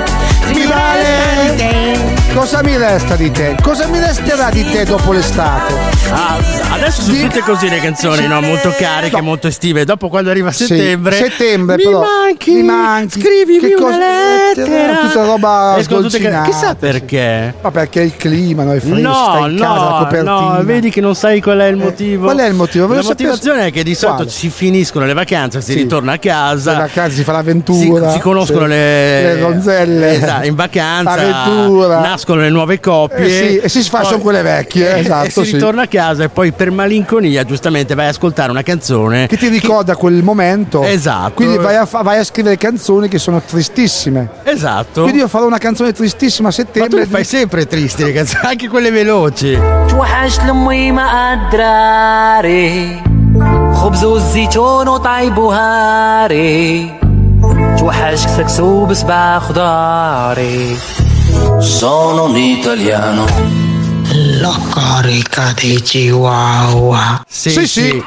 Tribale. Cosa mi resta di te? Cosa mi resterà di te dopo l'estate? Adesso sono tutte così le canzoni, no? Molto cariche, molto estive. Dopo quando arriva settembre, settembre mi però mi manchi, scrivimi una lettera. Tutta roba dolcinata. Chissà perché. Ma perché il clima, no? È fresco, stai in casa, la copertina. No, vedi che non sai qual è il motivo. Qual è il motivo? La motivazione è che di solito si finiscono le vacanze, si ritorna a casa. Le vacanze, si fa l'avventura. Si conoscono le donzelle. Esatto, in vacanza. L'avventura. Nascono le nuove coppie. E si sfasciano quelle vecchie. Esatto, e si ritorna a casa e poi per malinconia giustamente vai a ascoltare una canzone che ti ricorda quel momento. Esatto. Quindi vai a scrivere canzoni che sono tristissime. Esatto. Quindi io farò una canzone tristissima a settembre. Ma tu fai sempre tristi le canzoni, anche quelle veloci. توحشت لمي ما قدراري خبز والزيتون وطيب وهاري توحشك سكسو بسبع خضاري. Sono un italiano. La carica dei Chihuahua. Sì.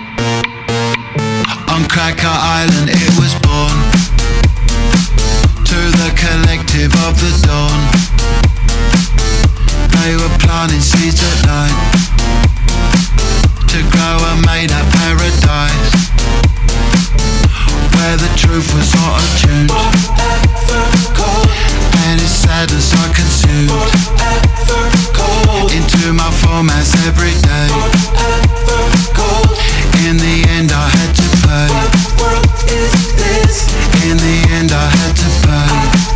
On Cracker Island it was born, to the collective of the dawn. They were planting seeds at night to grow a made up paradise where the truth was not attuned and its sadness I consumed into my formats every day. In the end I had to pay. In the end I had to pay.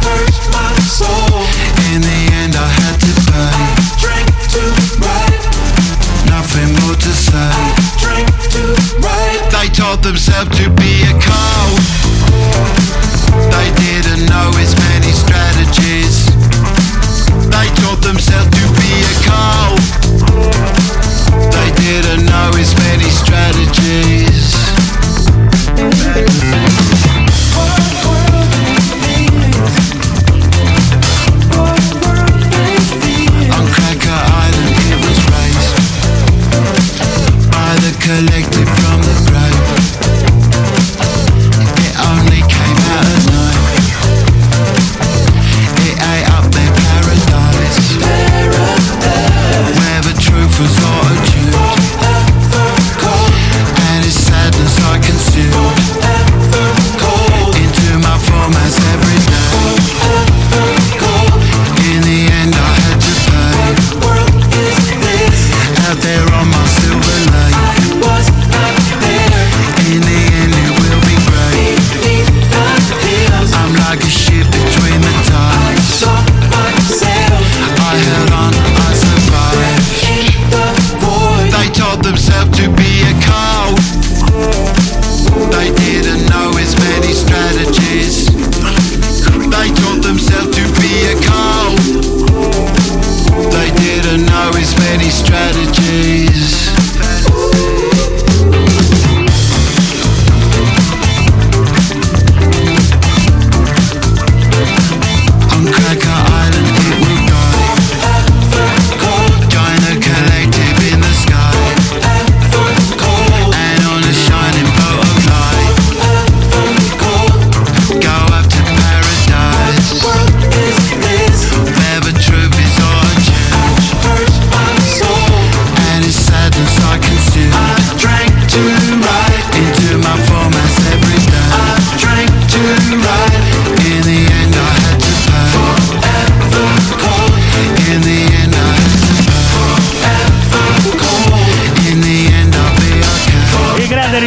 In the end I had to pay. Nothing more to say. They told themselves to be a cow. They didn't know its many strategies. They taught themselves to be a cow. They didn't know its many strategies.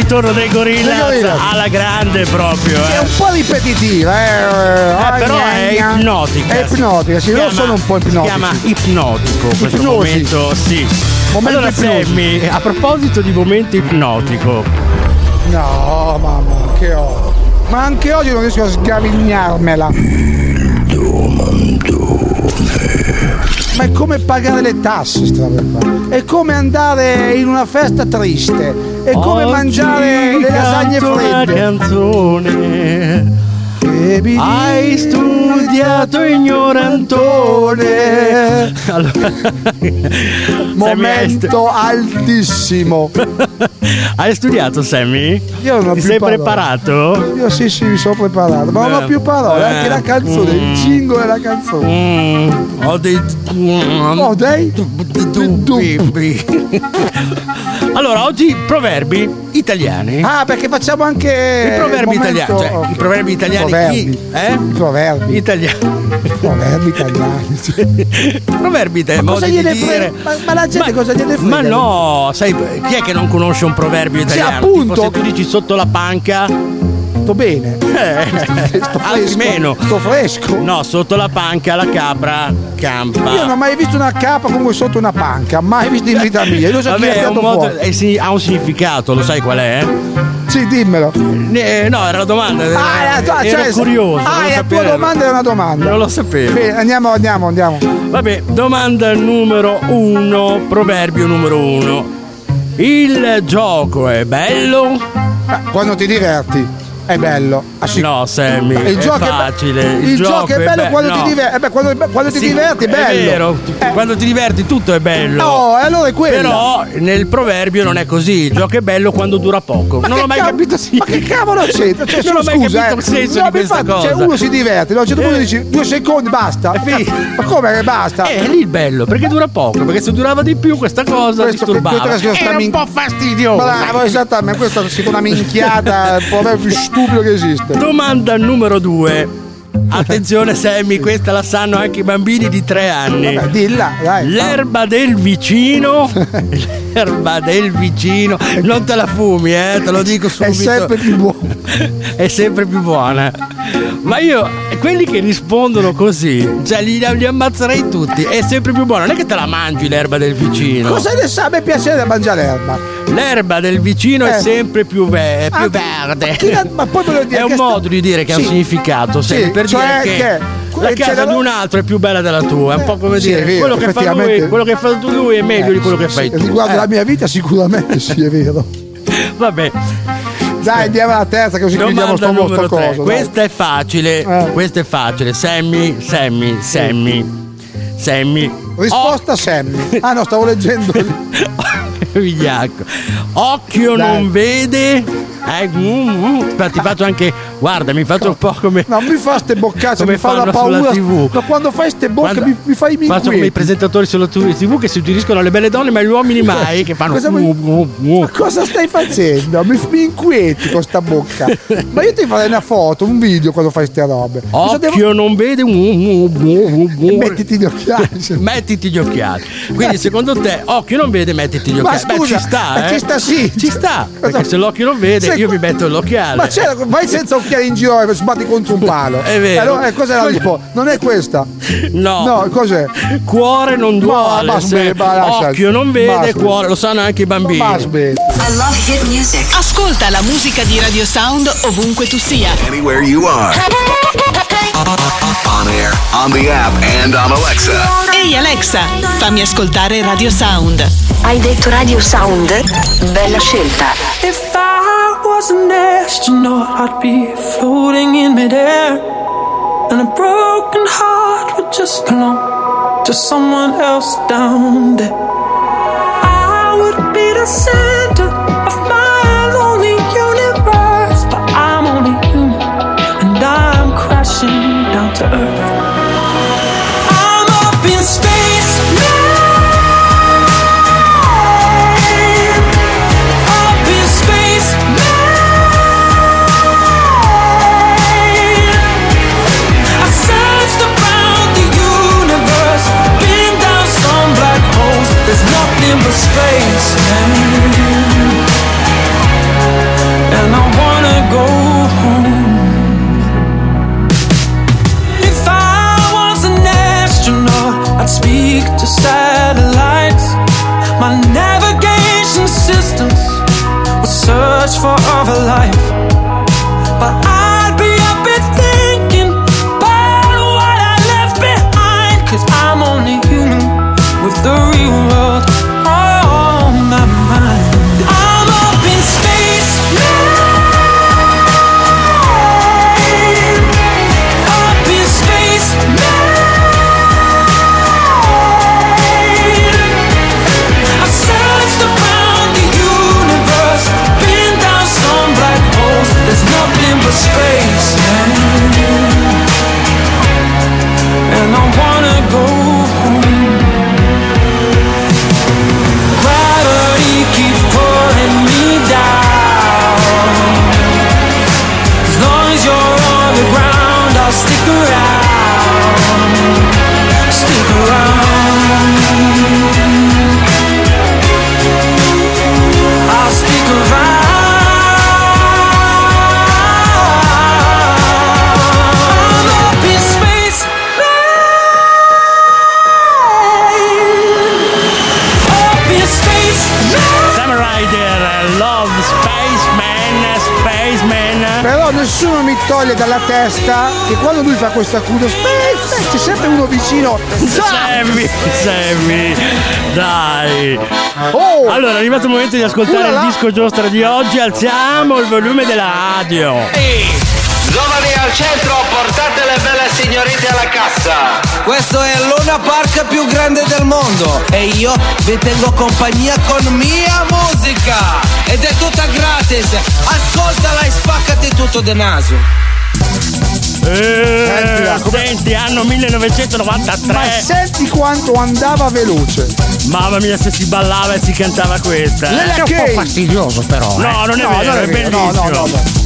ritorno dei Gorillaz alla grande proprio. È un po' ripetitiva, però è ipnotica. È ipnotica, sì, loro sono un po' ipnotici. Si chiama ipnotico questo momento, sì. Allora Sammy, a proposito di momento ipnotico. No, mamma, che ho. Ma anche oggi non riesco a sgavignarmela. Ma è come pagare le tasse, sta roba. È come andare in una festa triste. È come mangiare le lasagne fredde. Una canzone. Hai studiato ignorantone. Allora, momento altissimo. Hai studiato, Sammy? Io non ho Ti più sei parole. preparato? Io sì, mi sono preparato, ma non ho più parole, anche la canzone, il jingle della canzone. Ho dei dubbi. Allora, oggi proverbi italiani. Ah, perché facciamo anche i proverbi italiani, cioè i proverbi italiani. Proverbi italiani. Proverbi italiani. Proverbi italiani. Ma cosa gliene frega? Ma la gente cosa gliene frega? Ma no, sai, chi è che non conosce un proverbio italiano? Sì, appunto. Tipo, se tu dici sotto la panca, sto bene. Altri meno. Sto fresco. No, sotto la panca la capra campa. Io non ho mai visto una capra comunque sotto una panca, mai visto in vita mia. Io so chi è un modo, ha un significato, lo sai qual è? Sì, dimmelo. No, era la domanda. Ero curioso. La tua domanda era una domanda. Non lo sapevo. Bene, andiamo. Vabbè, domanda numero 1, proverbio numero 1. Il gioco è bello? Quando ti diverti. È bello. No, Sammy, il gioco è facile. Il gioco è bello quando ti diverti. Quando ti diverti è bello. È vero, quando ti diverti tutto è bello. No, allora è quello. Però nel proverbio non è così. Il gioco è bello quando dura poco. Ma non l'ho mai capito. Ma che cavolo c'entra? Cioè, non ho mai capito il senso di questa cosa. Cioè, uno si diverte, a un certo punto dici 2 secondi, basta. Ma come che basta? È lì il bello, perché dura poco. Perché se durava di più questa cosa disturbava. Era un po' fastidioso. Bravo, esattamente. Questa è una minchiata, il proverbio più stupido che esiste. Domanda numero 2. Attenzione Sammy, questa la sanno anche i bambini di 3 anni. Vabbè, dilla, dai. L'erba del vicino. L'erba del vicino. Non te la fumi, te lo dico subito. È sempre più buona. È sempre più buona. Ma io, quelli che rispondono così, cioè li ammazzerei tutti. È sempre più buona. Non è che te la mangi l'erba del vicino. Cosa ne sa? A me piace mangiare l'erba. L'erba del vicino è sempre più verde. Ma poi voglio dire è un modo di dire che ha un significato. Sì, per cioè dire che la casa di un altro è più bella della tua. È un po' come dire vero, quello che fa lui è meglio di quello che fai tu. Riguardo la mia vita sicuramente sì, è vero. Vabbè. Dai, andiamo alla terza così chiudiamo sto coso. Questa è facile. Questa è facile. Sammy. Risposta Sammy. Ah no, stavo leggendo. Vigliacco. Occhio non vede. Ti faccio anche. Guarda, mi faccio un po' come. No, mi fa ste boccacce, mi fa una paura. TV. Ma quando fai ste bocche mi fai i faccio come i presentatori sulla TV che suggeriscono alle belle donne, ma gli uomini mai. Che fanno. Ma cosa stai facendo? Mi inquieti con sta bocca. Ma io ti farei una foto, un video quando fai ste robe. Occhio non vede. Mettiti gli occhiali. Mettiti gli occhiali. Quindi secondo te, occhio non vede, mettiti gli occhiali. Ma scusa, ci sta, ci sta, sì. Ci sta. Perché se l'occhio non vede, io mi metto l'occhiale. Ma vai senza occhiali in giro e sbatti contro un palo. È vero. Allora, cos'è la risposta? Non è questa? No, cos'è? Cuore non duole. Occhio non vede, cuore. Lo sanno anche i bambini. I love hit music. Ascolta la musica di Radio Sound ovunque tu sia. Anywhere you are. On air, on the app and on Alexa. Ehi Alexa, fammi ascoltare Radio Sound. Hai detto Radio Sound? Bella scelta. If I was an astronaut, I'd be floating in midair, and a broken heart would just belong to someone else down there. I would be the center of my lonely universe, but I'm only human, and I'm crashing down to earth. I'm up in space now. There's nothing but space, man. nessuno mi toglie dalla testa che quando lui fa questa accusa, c'è sempre uno vicino. Sammy, dai. Allora, è arrivato il momento di ascoltare il disco giostra di oggi. Alziamo il volume della radio. Giovani al centro, portate le belle signorine alla cassa. Questo è il Luna Park più grande del mondo e io vi tengo compagnia con mia musica ed è tutta gratis. Ascoltala e spaccati tutto de naso. Senti, anno 1993. Ma senti quanto andava veloce. Mamma mia, se si ballava e si cantava questa. È un po' fastidioso però. No, non è vero, è bellissimo. No.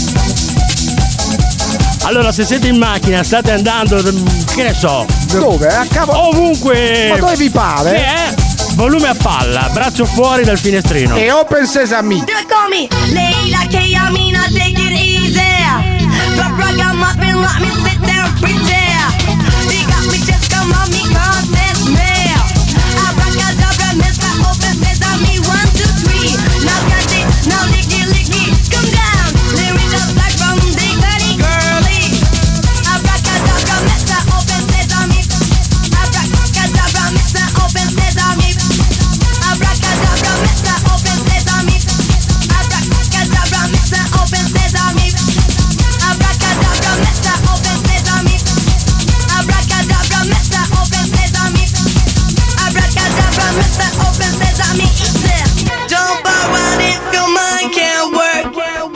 Allora, se siete in macchina, state andando, che ne so. Dove? A ovunque. Ma dove vi pare? Che è? Volume a palla, braccio fuori dal finestrino. E Open Sesame. Come Leila K, I mean I take it easy. Ragamuffin, let me sit down, pretend. They got me just come on me, contest me. Abracadabra, Mr. Open Sesame, 1, 2, 3. Now got it, now licky, licky, come down. Lyrics up like from the girly, girly. Abracadabra, Mr. Open Sesame. Abracadabra, Mr. Open Sesame. Abracadabra, Mr. Open Sesame. Abracadabra, Mr. Open Sesame. Abracadabra, Mr. Open Sesame. Abracadabra, Mr. Open Sesame. Abracadabra, Mr. Open Sesame. Jump around if your mind can't work.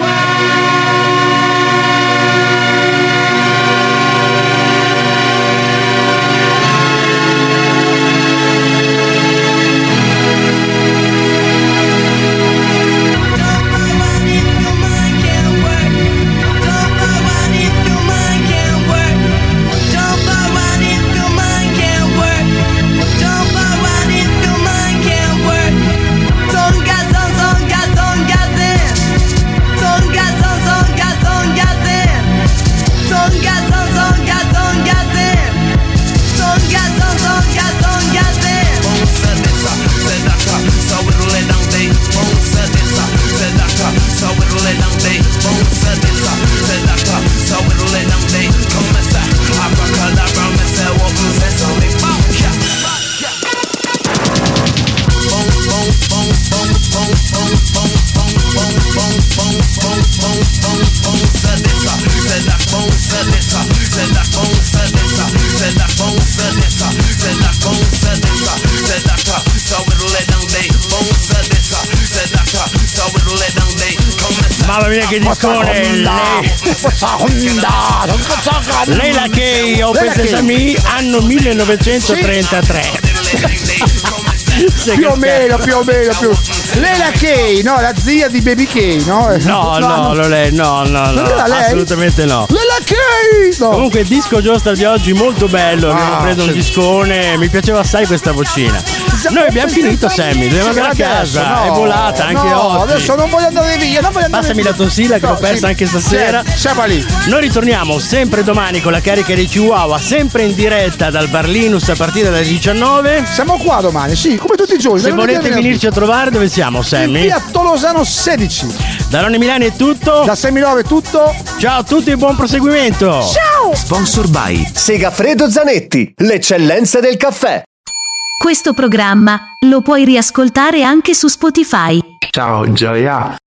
Mamma mia che discone. Leila K, Open Sesame, anno 1933. Più o meno. Leila K, no, la zia di Baby K, no? No, lei, no, assolutamente no. Leila K! No. Comunque il disco giostra di oggi molto bello, abbiamo preso un discone, mi piaceva assai questa vocina. Noi abbiamo finito, Sammy, dobbiamo andare a casa, è volata anche oggi. Adesso non voglio andare via, Passami la tonsilla che l'ho persa anche stasera. Siamo lì. Noi ritorniamo sempre domani con la carica dei Chihuahua, sempre in diretta dal Bar Linus a partire dalle 19. Siamo qua domani, sì, come tutti i giorni. Se volete venirci a trovare, dove siamo, Sammy? Via Tolosano 16. Da Ronny Milani è tutto. Da Seminove è tutto. Ciao a tutti e buon proseguimento. Ciao. Sponsor by Segafredo Zanetti, l'eccellenza del caffè. Questo programma lo puoi riascoltare anche su Spotify. Ciao Gioia.